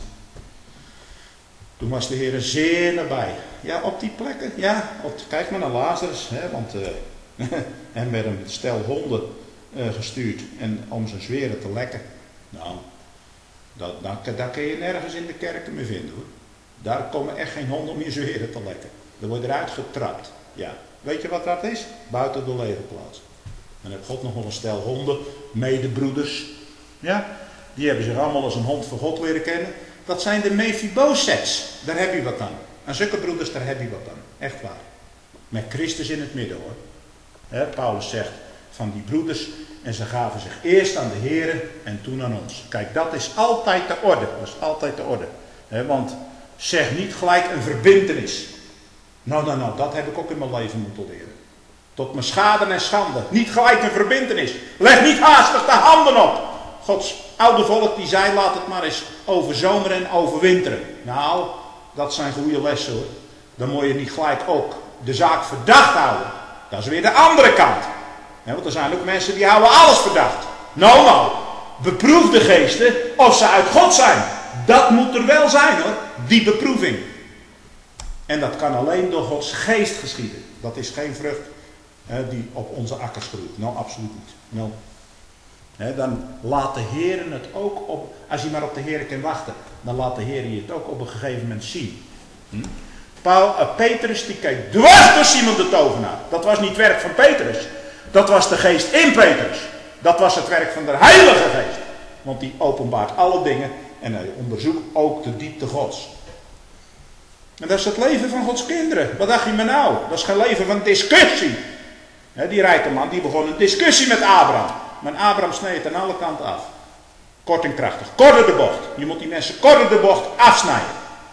Toen was de Heer zeer nabij. Ja, op die plekken. Ja, op, kijk maar naar Lazarus. Hè, want uh, en met een stel honden uh, gestuurd en om zijn zweren te lekken. Nou, dat, dat, dat kun je nergens in de kerken meer vinden hoor. Daar komen echt geen honden om je zweren te lekken. Dan word je eruit getrapt. Ja. Weet je wat dat is? Buiten de legerplaats. Dan heeft God nog wel een stel honden, medebroeders. Ja? Die hebben zich allemaal als een hond voor God leren kennen. Dat zijn de Mephibosets. Daar heb je wat aan. En zulke broeders, daar heb je wat aan. Echt waar. Met Christus in het midden hoor. He, Paulus zegt van die broeders. En ze gaven zich eerst aan de Here en toen aan ons. Kijk, dat is altijd de orde. Dat is altijd de orde. He, want zeg niet gelijk een verbintenis. Nou, nou, nou, dat heb ik ook in mijn leven moeten leren. Tot mijn schade en schande. Niet gelijk een verbintenis. Leg niet haastig de handen op. Gods oude volk die zei, laat het maar eens overzomeren en overwinteren. Nou, dat zijn goede lessen hoor. Dan moet je niet gelijk ook de zaak verdacht houden. Dat is weer de andere kant. Ja, want er zijn ook mensen die houden alles verdacht. Nou, nou, beproef de geesten of ze uit God zijn. Dat moet er wel zijn hoor, die beproeving. En dat kan alleen door Gods geest geschieden. Dat is geen vrucht hè, die op onze akkers groeit. Nou, absoluut niet. Nou, hè, dan laat de Heer het ook op, als je maar op de Heer kan wachten, dan laat de Heer je het ook op een gegeven moment zien. Hm? Paul, uh, Petrus die keek dwars door Simon de tovenaar. Dat was niet het werk van Petrus. Dat was de geest in Petrus. Dat was het werk van de Heilige Geest. Want die openbaart alle dingen en hij onderzoekt ook de diepte Gods. En dat is het leven van Gods kinderen. Wat dacht je me nou? Dat is geen leven van discussie. He, die rijke man die begon een discussie met Abraham. Maar Abraham sneed het aan alle kanten af. Kort en krachtig. Korter de bocht. Je moet die mensen korter de bocht afsnijden.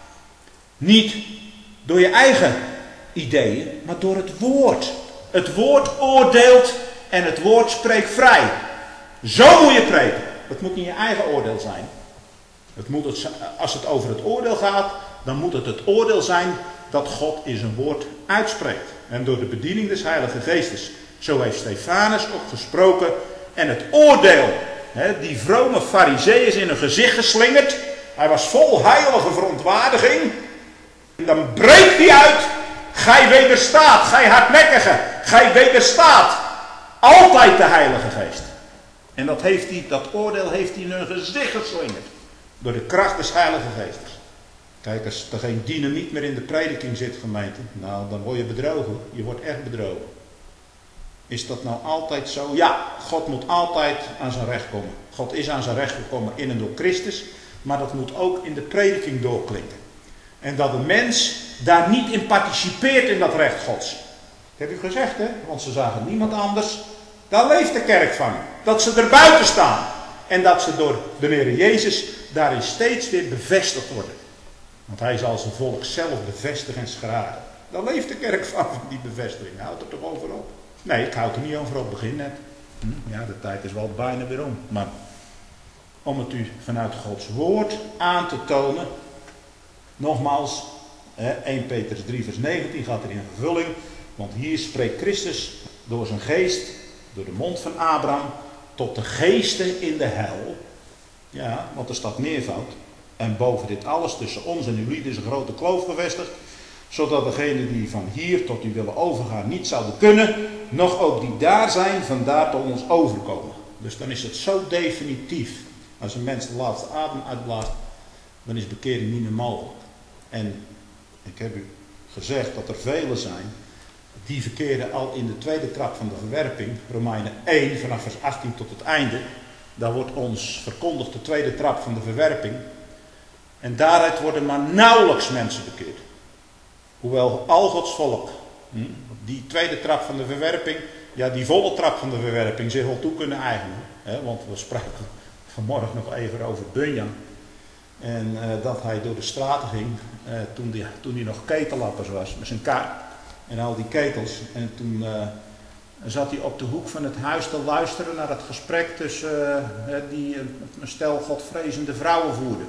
Niet door je eigen ideeën, maar door het woord. Het woord oordeelt en het woord spreekt vrij. Zo moet je preken. Het moet niet je eigen oordeel zijn. Het moet het, als het over het oordeel gaat, dan moet het het oordeel zijn dat God in zijn woord uitspreekt. En door de bediening des Heilige Geestes. Zo heeft Stefanus ook gesproken. En het oordeel, hè, die vrome farizeeën in hun gezicht geslingerd. Hij was vol heilige verontwaardiging. En dan breekt hij uit. Gij wederstaat, gij hardnekkige, gij wederstaat. Altijd de Heilige Geest. En dat, heeft hij, dat oordeel heeft hij in hun gezicht geslingerd. Door de kracht des Heilige Geestes. Kijk, als er geen dynamiet meer in de prediking zit, gemeente, nou, dan word je bedrogen. Je wordt echt bedrogen. Is dat nou altijd zo? Ja, God moet altijd aan zijn recht komen. God is aan zijn recht gekomen in en door Christus. Maar dat moet ook in de prediking doorklinken. En dat de mens daar niet in participeert in dat recht Gods. Dat heb u gezegd, hè? Want ze zagen niemand anders. Daar leeft de kerk van. Dat ze er buiten staan. En dat ze door de Heer Jezus daarin steeds weer bevestigd worden. Want hij zal zijn volk zelf bevestigen en schragen. Daar leeft de kerk van, van die bevestiging. Houdt er toch over op? Nee, ik houd er niet over op. Begin net. Hm, ja, de tijd is wel bijna weer om. Maar om het u vanuit Gods woord aan te tonen. Nogmaals, eerste Petrus drie vers negentien gaat er in vervulling. Want hier spreekt Christus door zijn geest, door de mond van Abraham, tot de geesten in de hel. Ja, want er staat meervoud. En boven dit alles tussen ons en uw lieden is een grote kloof gevestigd. Zodat degenen die van hier tot u willen overgaan niet zouden kunnen. Nog ook die daar zijn, vandaar tot ons overkomen. Dus dan is het zo definitief. Als een mens de laatste adem uitblaast, dan is bekering niet meer mogelijk. En ik heb u gezegd dat er velen zijn die verkeren al in de tweede trap van de verwerping. Romeinen één vanaf vers achttien tot het einde. Daar wordt ons verkondigd de tweede trap van de verwerping. En daaruit worden maar nauwelijks mensen bekeerd. Hoewel al Gods volk hm, die tweede trap van de verwerping, ja die volle trap van de verwerping zich wel toe kunnen eigenen. Hè, want we spraken vanmorgen nog even over Bunyan. En uh, dat hij door de straten ging uh, toen hij toen die nog ketellappers was met zijn kar en al die ketels. En toen uh, zat hij op de hoek van het huis te luisteren naar het gesprek tussen uh, die uh, een stel godvrezende vrouwen voerde.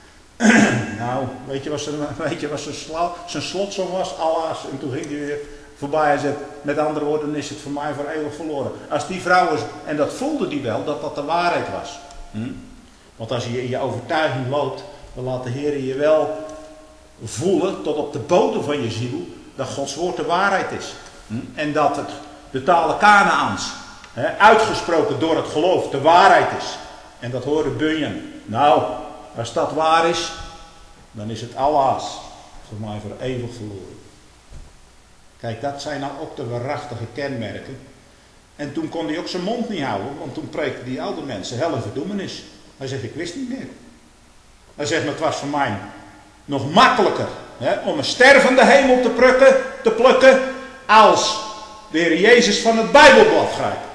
Nou, weet je wat zijn, weet je wat zijn, sla, zijn slotsom was? Allah's. En toen ging hij weer voorbij en zei, met andere woorden is het voor mij voor eeuwig verloren. Als die vrouwen, en dat voelde hij wel, dat dat de waarheid was. Hm? Want als je in je overtuiging loopt, dan laat de Heer je wel voelen, tot op de bodem van je ziel, dat Gods woord de waarheid is. Hm? En dat het de talen Kanaans, He, uitgesproken door het geloof, de waarheid is. En dat hoorde Bunyan. Nou, als dat waar is, dan is het Allah's voor mij voor eeuwig verloren. Kijk, dat zijn nou ook de waarachtige kenmerken. En toen kon hij ook zijn mond niet houden, want toen preekte die oude mensen hel en verdoemenis. Hij zegt, ik wist niet meer. Hij zegt, maar het was voor mij nog makkelijker hè, om een stervende hemel te plukken, te plukken als de Heer Jezus van het Bijbelblad grijpen.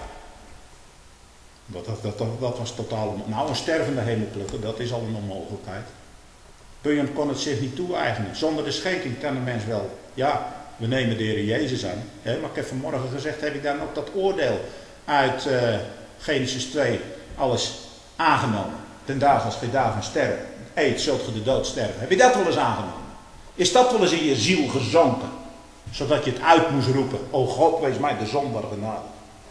Dat, dat, dat, dat was totaal... Nou, een stervende hemel plukken, dat is al een onmogelijkheid. Bunyan kon het zich niet toe-eigenen. Zonder de schenking kan de mens wel... Ja, we nemen de Heer Jezus aan. Hè, maar ik heb vanmorgen gezegd, heb ik dan ook dat oordeel uit uh, Genesis twee alles aangenomen. Ten dagen als gij daarvan sterven. Eet, zult ge de dood sterven. Heb je dat wel eens aangenomen? Is dat wel eens in je ziel gezonken? Zodat je het uit moest roepen. O God, wees mij de zondaar genade.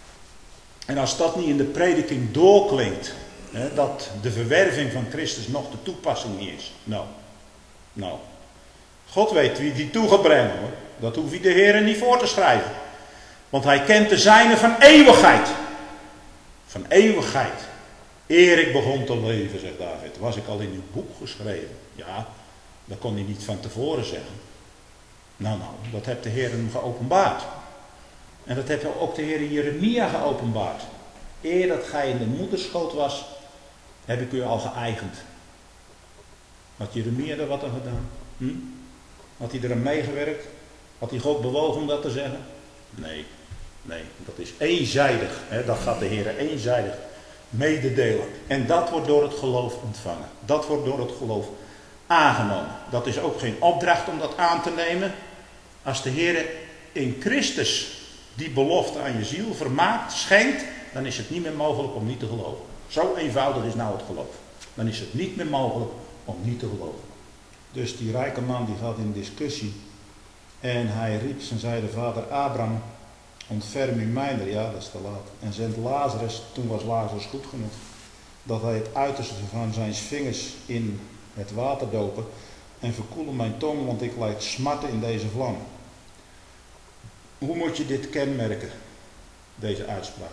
En als dat niet in de prediking doorklinkt, hè, dat de verwerving van Christus nog de toepassing niet is. Nou, nou. God weet wie die toe gaat brengen hoor. Dat hoef je de Heer niet voor te schrijven. Want hij kent de zijne van eeuwigheid. Van eeuwigheid. Eer ik begon te leven, zegt David, was ik al in uw boek geschreven. Ja, dat kon hij niet van tevoren zeggen. Nou, nou, dat heeft de Heer hem geopenbaard. En dat heeft ook de Heer Jeremia geopenbaard. Eer dat gij in de moederschoot was, heb ik u al geëigend. Had Jeremia er wat aan gedaan? Hm? Had hij er aan meegewerkt? Had hij God bewogen om dat te zeggen? Nee, nee, dat is eenzijdig. Hè? Dat gaat de Heer eenzijdig mededelen. En dat wordt door het geloof ontvangen. Dat wordt door het geloof aangenomen. Dat is ook geen opdracht om dat aan te nemen. Als de Heer in Christus die belofte aan je ziel vermaakt, schenkt, dan is het niet meer mogelijk om niet te geloven. Zo eenvoudig is nou het geloof. Dan is het niet meer mogelijk om niet te geloven. Dus die rijke man die gaat in discussie en hij riep en zei de vader Abraham, ontferm u mijner, ja dat is te laat. En zend Lazarus, toen was Lazarus goed genoeg, dat hij het uiterste van zijn vingers in het water dopen en verkoelen mijn tong, want ik lijd smarten in deze vlam. Hoe moet je dit kenmerken, deze uitspraak?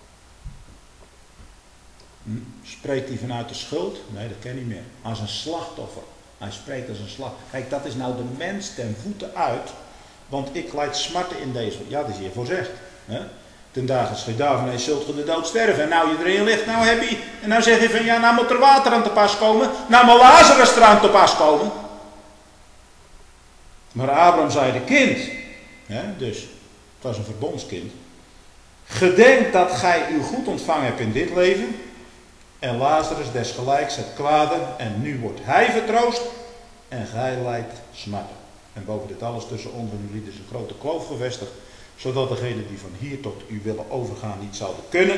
Hm? Spreekt hij vanuit de schuld? Nee, dat ken hij meer. Als een slachtoffer. Hij spreekt als een slachtoffer. Kijk, dat is nou de mens ten voeten uit. Want ik lijd smarten in deze. Ja, dat is hier voorzegd. Hè? Ten dagen als gij daarvan is, zult ge de dood sterven. En nou je erin ligt, nou heb je. En nou zeg je van ja, nou moet er water aan te pas komen. Nou moet Lazarus er aan te pas komen. Maar Abraham zei de kind. Hè? Dus het was een verbondskind. Gedenk dat gij uw goed ontvangen hebt in dit leven. En Lazarus desgelijks het kwade. En nu wordt hij vertroost. En gij lijdt smarten. En boven dit alles tussen ons en jullie is een grote kloof gevestigd. Zodat degenen die van hier tot u willen overgaan niet zouden kunnen.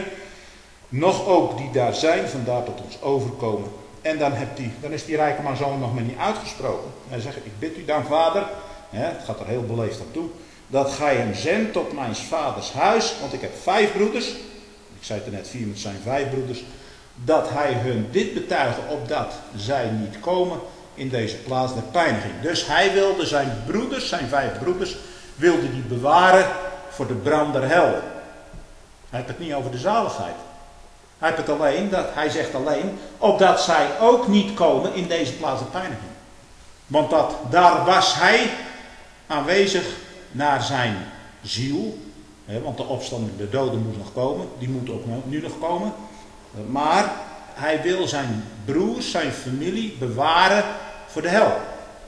Nog ook die daar zijn, vandaar tot ons overkomen. En dan, hebt die, dan is die rijke man zo nog maar niet uitgesproken. Hij zegt, ik bid u dan vader. Hè, het gaat er heel beleefd aan toe. Dat gij hem zendt tot mijn vaders huis. Want ik heb vijf broeders. Ik zei het er net, vier, maar het zijn vijf broeders. Dat hij hun dit betuigen opdat zij niet komen in deze plaats der pijniging. Dus hij wilde zijn broeders, zijn vijf broeders, wilde die bewaren voor de brand der hel. Hij heeft het niet over de zaligheid. Hij heeft het alleen, dat, hij zegt alleen, opdat zij ook niet komen in deze plaats der pijniging. Want dat, daar was hij aanwezig naar zijn ziel. Hè, want de opstanding der doden moet nog komen. Die moet ook nu nog komen. Maar hij wil zijn broers, zijn familie bewaren voor de hel.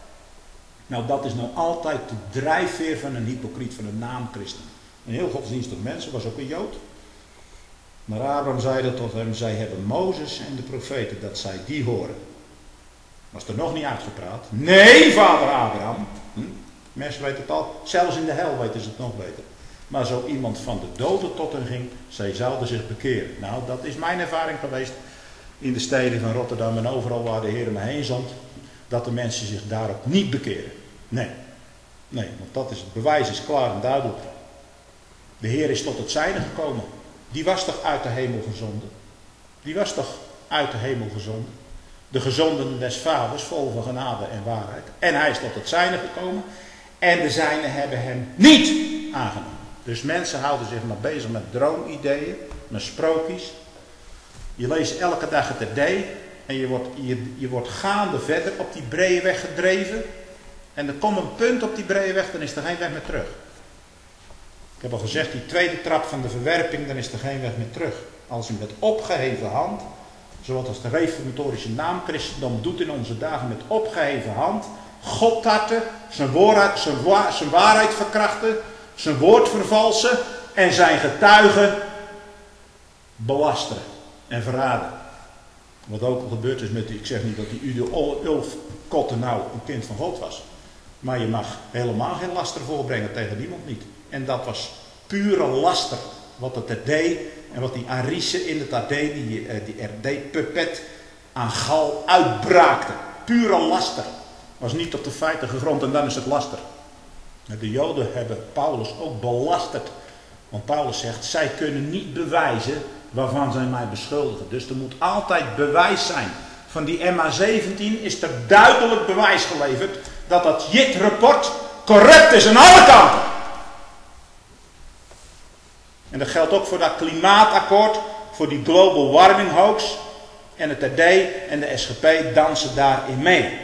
Nou, dat is nou altijd de drijfveer van een hypocriet, van een naamchristen. Een heel godsdienstig mens, was ook een Jood. Maar Abraham zeide tot hem, zij hebben Mozes en de profeten, dat zij die horen. Was er nog niet uitgepraat? Nee, vader Abraham. Hm? Mensen weten het al, zelfs in de hel weten ze het nog beter. Maar zo iemand van de doden tot hen ging, zij zouden zich bekeren. Nou, dat is mijn ervaring geweest in de steden van Rotterdam en overal waar de Heer me heen zond. Dat de mensen zich daarop niet bekeren. Nee, nee, want dat is, het bewijs is klaar en duidelijk. De Heer is tot het zijne gekomen. Die was toch uit de hemel gezonden? Die was toch uit de hemel gezonden? De gezonden des vaders, vol van genade en waarheid. En hij is tot het zijne gekomen. En de zijnen hebben hem niet aangenomen. Dus mensen houden zich maar bezig met droomideeën, met sprookjes. Je leest elke dag het R D en je wordt, je, je wordt gaande verder op die brede weg gedreven. En er komt een punt op die brede weg, dan is er geen weg meer terug. Ik heb al gezegd, die tweede trap van de verwerping, dan is er geen weg meer terug. Als u met opgeheven hand, zoals de reformatorische naam christendom doet in onze dagen, met opgeheven hand, God tarten, zijn, woord, zijn, wa zijn waarheid verkrachten, zijn woord vervalsen en zijn getuigen belasteren en verraden. Wat ook al gebeurd is met die, ik zeg niet dat die Udo Ulf Kotte nou een kind van God was. Maar je mag helemaal geen laster voorbrengen tegen niemand niet. En dat was pure laster wat het er deed en wat die Arice in het R D, die, die R D-puppet, aan gal uitbraakte. Pure laster. Was niet op de feiten gegrond en dan is het laster. De Joden hebben Paulus ook belasterd. Want Paulus zegt, zij kunnen niet bewijzen waarvan zij mij beschuldigen. Dus er moet altijd bewijs zijn. Van die M H zeventien is er duidelijk bewijs geleverd dat dat J I T-rapport corrupt is aan alle kanten. En dat geldt ook voor dat klimaatakkoord, voor die global warming hoax. En het R D en de S G P dansen daarin mee.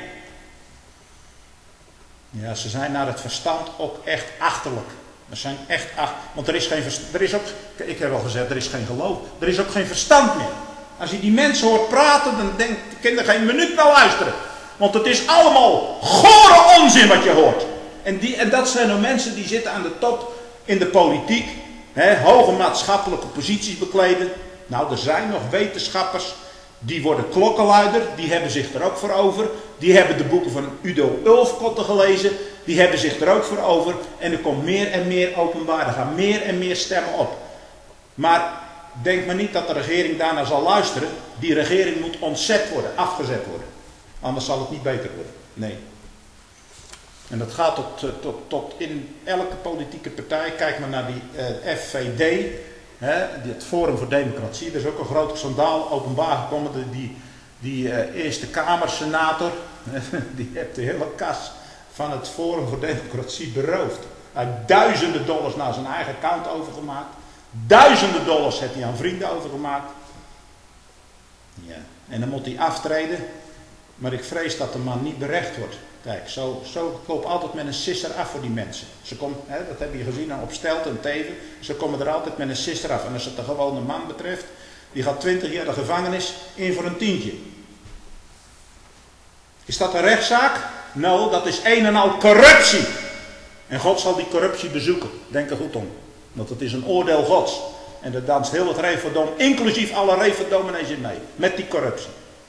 Ja, ze zijn naar het verstand ook echt achterlijk. Ze zijn echt achterlijk. Want er is geen verstand. Er is ook, ik heb al gezegd, er is geen geloof. Er is ook geen verstand meer. Als je die mensen hoort praten, dan denk je, je kan er geen minuut naar luisteren. Want het is allemaal gore onzin wat je hoort. En, die, en dat zijn nou mensen die zitten aan de top in de politiek. Hè, hoge maatschappelijke posities bekleden. Nou, er zijn nog wetenschappers. Die worden klokkenluider, die hebben zich er ook voor over. Die hebben de boeken van Udo Ulf Kotte gelezen. Die hebben zich er ook voor over. En er komt meer en meer openbaar. Er gaan meer en meer stemmen op. Maar denk maar niet dat de regering daarna zal luisteren. Die regering moet ontzet worden, afgezet worden. Anders zal het niet beter worden. Nee. En dat gaat tot, tot, tot in elke politieke partij. Kijk maar naar die uh, F V D. He, het Forum voor Democratie, er is ook een groot schandaal openbaar gekomen. Die, die, die uh, Eerste Kamersenator, die heeft de hele kas van het Forum voor Democratie beroofd. Hij heeft duizenden dollars naar zijn eigen account overgemaakt. Duizenden dollars heeft hij aan vrienden overgemaakt. Ja. En dan moet hij aftreden. Maar ik vrees dat de man niet berecht wordt. Kijk, zo, zo klopt altijd met een sisser af voor die mensen. Ze komen, hè, dat heb je gezien aan Opstelten en Teven. Ze komen er altijd met een sisser af. En als het de gewone man betreft, die gaat twintig jaar de gevangenis in voor een tientje. Is dat een rechtszaak? Nou, dat is een en al corruptie. En God zal die corruptie bezoeken. Denk er goed om. Want het is een oordeel Gods. En daar danst heel het Referdom, inclusief alle Referdominees in mee. Met die corruptie.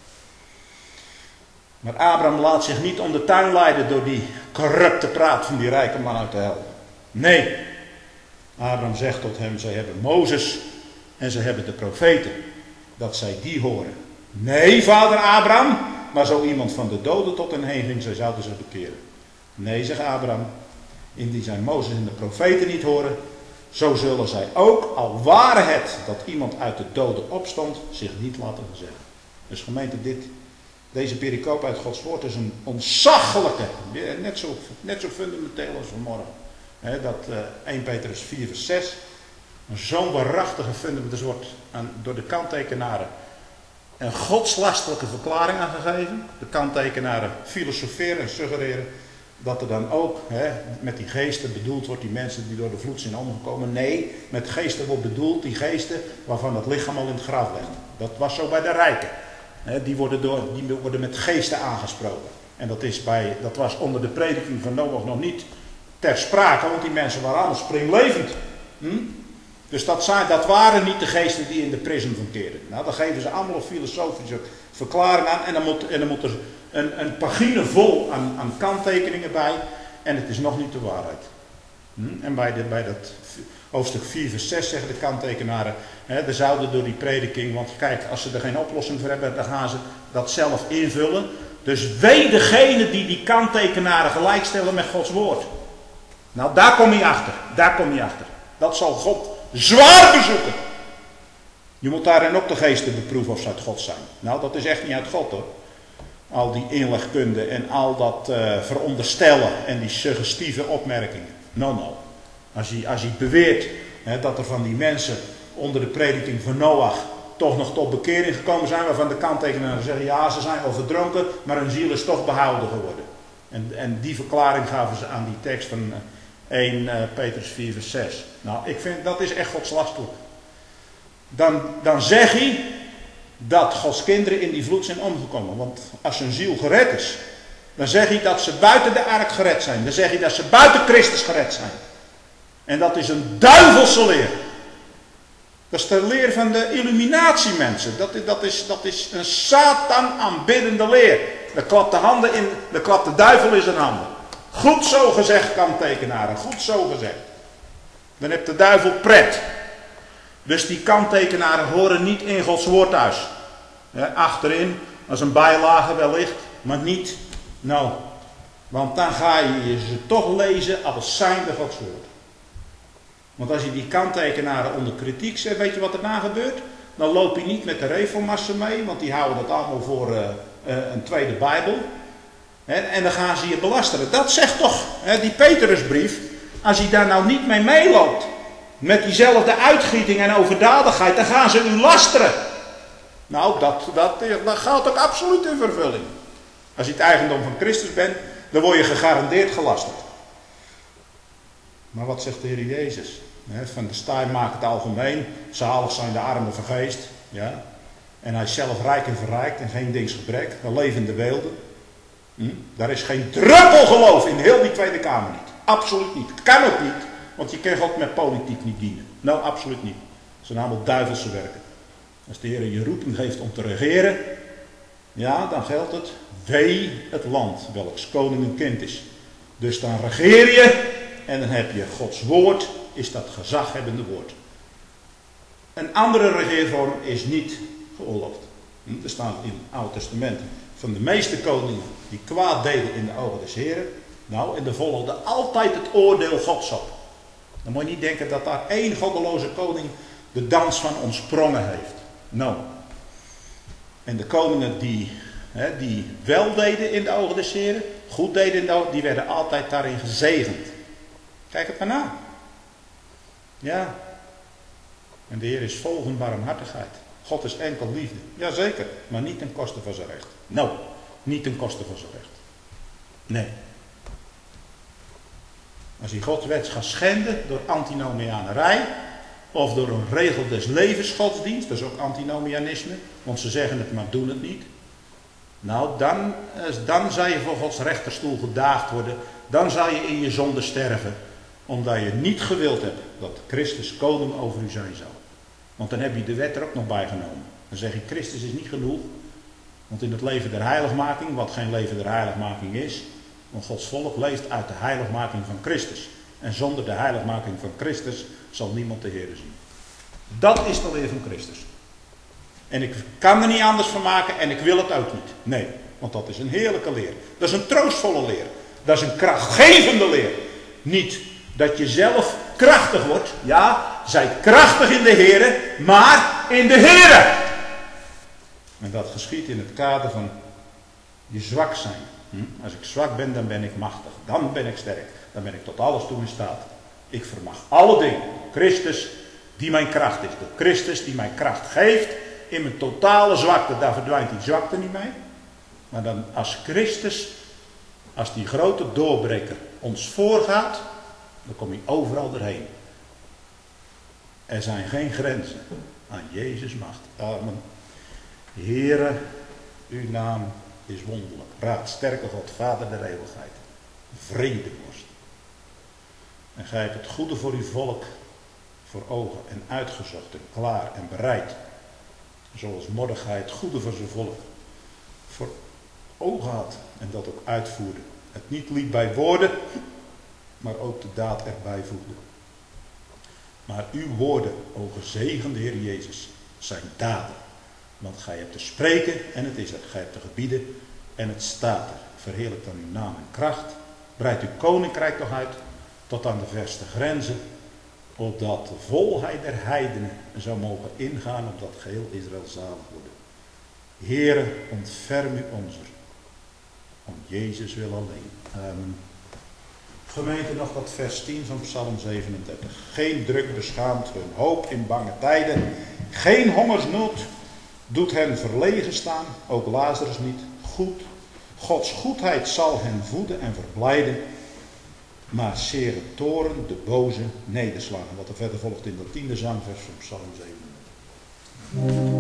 Maar Abraham laat zich niet om de tuin leiden door die corrupte praat van die rijke man uit de hel. Nee. Abraham zegt tot hem, zij hebben Mozes en ze hebben de profeten. Dat zij die horen. Nee, vader Abraham, maar zo iemand van de doden tot hen heen ging, zij zouden ze bekeren. Nee, zegt Abraham, indien zij Mozes en de profeten niet horen, zo zullen zij ook, al ware het dat iemand uit de doden opstond, zich niet laten zeggen. Dus gemeente, dit... Deze pericoop uit Gods woord is een ontzaglijke, net zo, net zo fundamenteel als vanmorgen. He, dat uh, Eerste Petrus vier vers zes, zo'n waarachtige fundament wordt aan, door de kanttekenaren een godslastelijke verklaring aangegeven. De kanttekenaren filosoferen en suggereren dat er dan ook he, met die geesten bedoeld wordt, die mensen die door de vloed zijn omgekomen. Nee, met geesten wordt bedoeld die geesten waarvan het lichaam al in het graf ligt. Dat was zo bij de rijken. He, die, worden door, die worden met geesten aangesproken. En dat, is bij, dat was onder de prediking van Noach nog niet ter sprake, want die mensen waren allemaal springlevend. Hm? Dus dat, zijn, dat waren niet de geesten die in de prism verkeerden. Nou, dan geven ze allemaal een filosofische verklaring aan. En dan moet, en dan moet er een, een pagine vol aan, aan kanttekeningen bij. En het is nog niet de waarheid. Hm? En bij, de, bij dat hoofdstuk vier vers zes zeggen de kanttekenaren, hè, er zouden door die prediking, want kijk, als ze er geen oplossing voor hebben, dan gaan ze dat zelf invullen. Dus wee degene die die kanttekenaren gelijkstellen met Gods woord. Nou, daar kom je achter. Daar kom je achter. Dat zal God zwaar bezoeken. Je moet daarin ook de geesten beproeven of ze uit God zijn. Nou, dat is echt niet uit God hoor. Al die inlegkunde en al dat uh, veronderstellen en die suggestieve opmerkingen. No, no. Als hij, als hij beweert hè, dat er van die mensen onder de prediking van Noach toch nog tot bekering gekomen zijn, waarvan de kanttekenaren zeggen, ja, ze zijn wel verdronken, maar hun ziel is toch behouden geworden. En, en die verklaring gaven ze aan die tekst van één Petrus vier vers zes. Nou, ik vind, dat is echt godslastelijk. Dan, dan zeg hij dat Gods kinderen in die vloed zijn omgekomen. Want als hun ziel gered is, dan zeg hij dat ze buiten de ark gered zijn. Dan zeg hij dat ze buiten Christus gered zijn. En dat is een duivelse leer. Dat is de leer van de illuminatiemensen. Dat is, dat is, dat is een Satan aanbiddende leer. Dan klapt de handen in, dan klapt de duivel in zijn handen. Goed zo gezegd, kanttekenaren. Goed zo gezegd. Dan heeft de duivel pret. Dus die kanttekenaren horen niet in Gods woord thuis. Ja, achterin, als een bijlage wellicht, maar niet. Nou, want dan ga je ze toch lezen als zijnde Gods woord. Want als je die kanttekenaren onder kritiek zet, weet je wat er na gebeurt? Dan loop je niet met de reformassen mee, want die houden het allemaal voor uh, uh, een tweede Bijbel. He, en dan gaan ze je belasteren. Dat zegt toch, he, die Petrusbrief, als je daar nou niet mee meeloopt, met diezelfde uitgieting en overdadigheid, dan gaan ze u lasteren. Nou, dat, dat, dat gaat ook absoluut in vervulling. Als je het eigendom van Christus bent, dan word je gegarandeerd gelasterd. Maar wat zegt de Heer Jezus? Van de Stein maakt het algemeen. Zalig zijn de armen vergeest. Ja. En hij is zelf rijk en verrijkt en geen dingsgebrek. Een levende beelden. Hm? Daar is geen druppel geloof in heel die Tweede Kamer niet. Absoluut niet. Het kan ook niet. Want je kan God met politiek niet dienen. Nou, absoluut niet. Dat zijn allemaal duivelse werken. Als de Heer je roeping geeft om te regeren. Ja, dan geldt het. Wee het land welks koning een kind is. Dus dan regeer je. En dan heb je Gods woord, is dat gezaghebbende woord. Een andere regeervorm is niet geoorloofd. Er staat in het Oude Testament van de meeste koningen die kwaad deden in de ogen des Heren. Nou, en er volgde altijd het oordeel Gods op. Dan moet je niet denken dat daar één goddeloze koning de dans van ontsprongen heeft. Nou. En de koningen die, hè, die wel deden in de ogen des Heren, goed deden in de ogen, die werden altijd daarin gezegend. Kijk het maar na. Ja. En de Heer is vol van barmhartigheid. God is enkel liefde. Jazeker. Maar niet ten koste van zijn recht. Nou. Niet ten koste van zijn recht. Nee. Als hij Gods wet gaat schenden door antinomianerij. Of door een regel des levensgodsdienst. Dat is ook antinomianisme. Want ze zeggen het maar doen het niet. Nou, dan, dan zal je voor Gods rechterstoel gedaagd worden. Dan zal je in je zonde sterven. Omdat je niet gewild hebt dat Christus koning over u zijn zou. Want dan heb je de wet er ook nog bij genomen. Dan zeg je, Christus is niet genoeg. Want in het leven der heiligmaking, wat geen leven der heiligmaking is. Want Gods volk leeft uit de heiligmaking van Christus. En zonder de heiligmaking van Christus zal niemand de Heer zien. Dat is de leer van Christus. En ik kan er niet anders van maken en ik wil het ook niet. Nee, want dat is een heerlijke leer. Dat is een troostvolle leer. Dat is een krachtgevende leer. Niet dat je zelf krachtig wordt. Ja, zij krachtig in de Heere, maar in de Heere. En dat geschiet in het kader van je zwak zijn. Hm? Als ik zwak ben, dan ben ik machtig. Dan ben ik sterk. Dan ben ik tot alles toe in staat. Ik vermag alle dingen. Christus die mijn kracht is. Door Christus die mij kracht geeft. In mijn totale zwakte, daar verdwijnt die zwakte niet mee. Maar dan als Christus, als die grote doorbreker ons voorgaat, dan kom je overal doorheen. Er zijn geen grenzen aan Jezus' macht. Amen. Heere, uw naam is wonderlijk. Raad, sterke God, Vader der eeuwigheid. Vredevorst. En gij hebt het goede voor uw volk voor ogen en uitgezocht en klaar en bereid. Zoals Mordechai het goede voor zijn volk voor ogen had en dat ook uitvoerde. Het niet liet bij woorden, maar ook de daad erbij voegde. Maar uw woorden, o gezegende Heer Jezus, zijn daden. Want gij hebt te spreken en het is er. Gij hebt te gebieden en het staat er. Verheerlijk dan uw naam en kracht. Breid uw koninkrijk toch uit tot aan de verste grenzen. Opdat de volheid der heidenen zou mogen ingaan, opdat geheel Israël zalig worden. Heere, ontferm u onzer. Om Jezus wil alleen. Amen. Gemeente, nog dat vers tien van Psalm zevenendertig. Geen druk beschaamt hun hoop in bange tijden. Geen hongersnood doet hen verlegen staan, ook Lazarus niet. Goed, Gods goedheid zal hen voeden en verblijden, maar zere toorn de boze nederslagen. Wat er verder volgt in dat tiende zangvers van Psalm zevenendertig.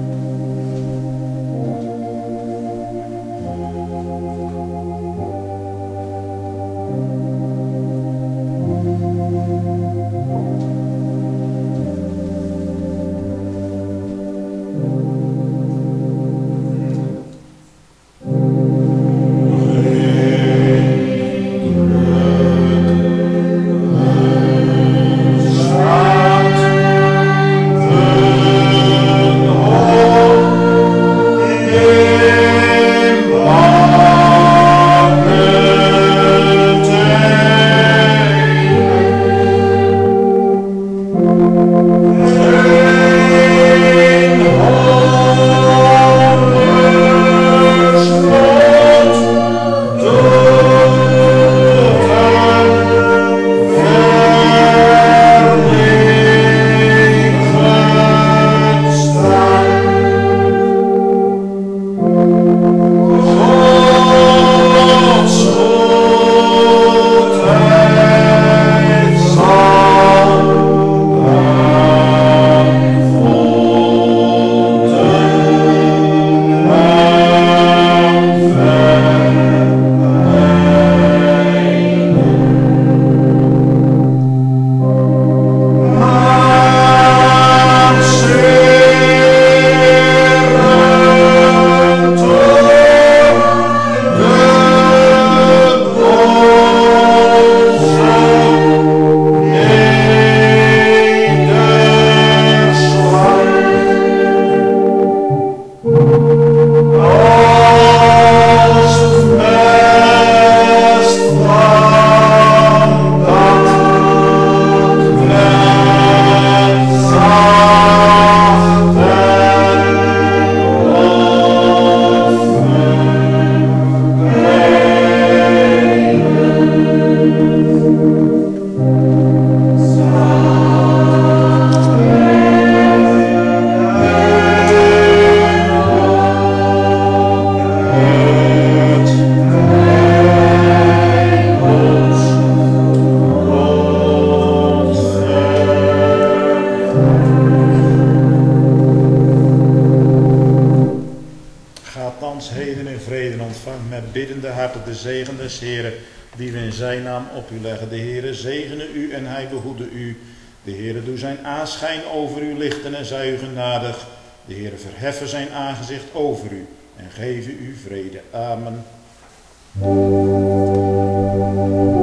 De zegen des Heeren, die we in zijn naam op u leggen. De Heere zegene u en hij behoede u. De Heere doe zijn aanschijn over u lichten en zij u genadig. De Heere verheffen zijn aangezicht over u en geven u vrede. Amen.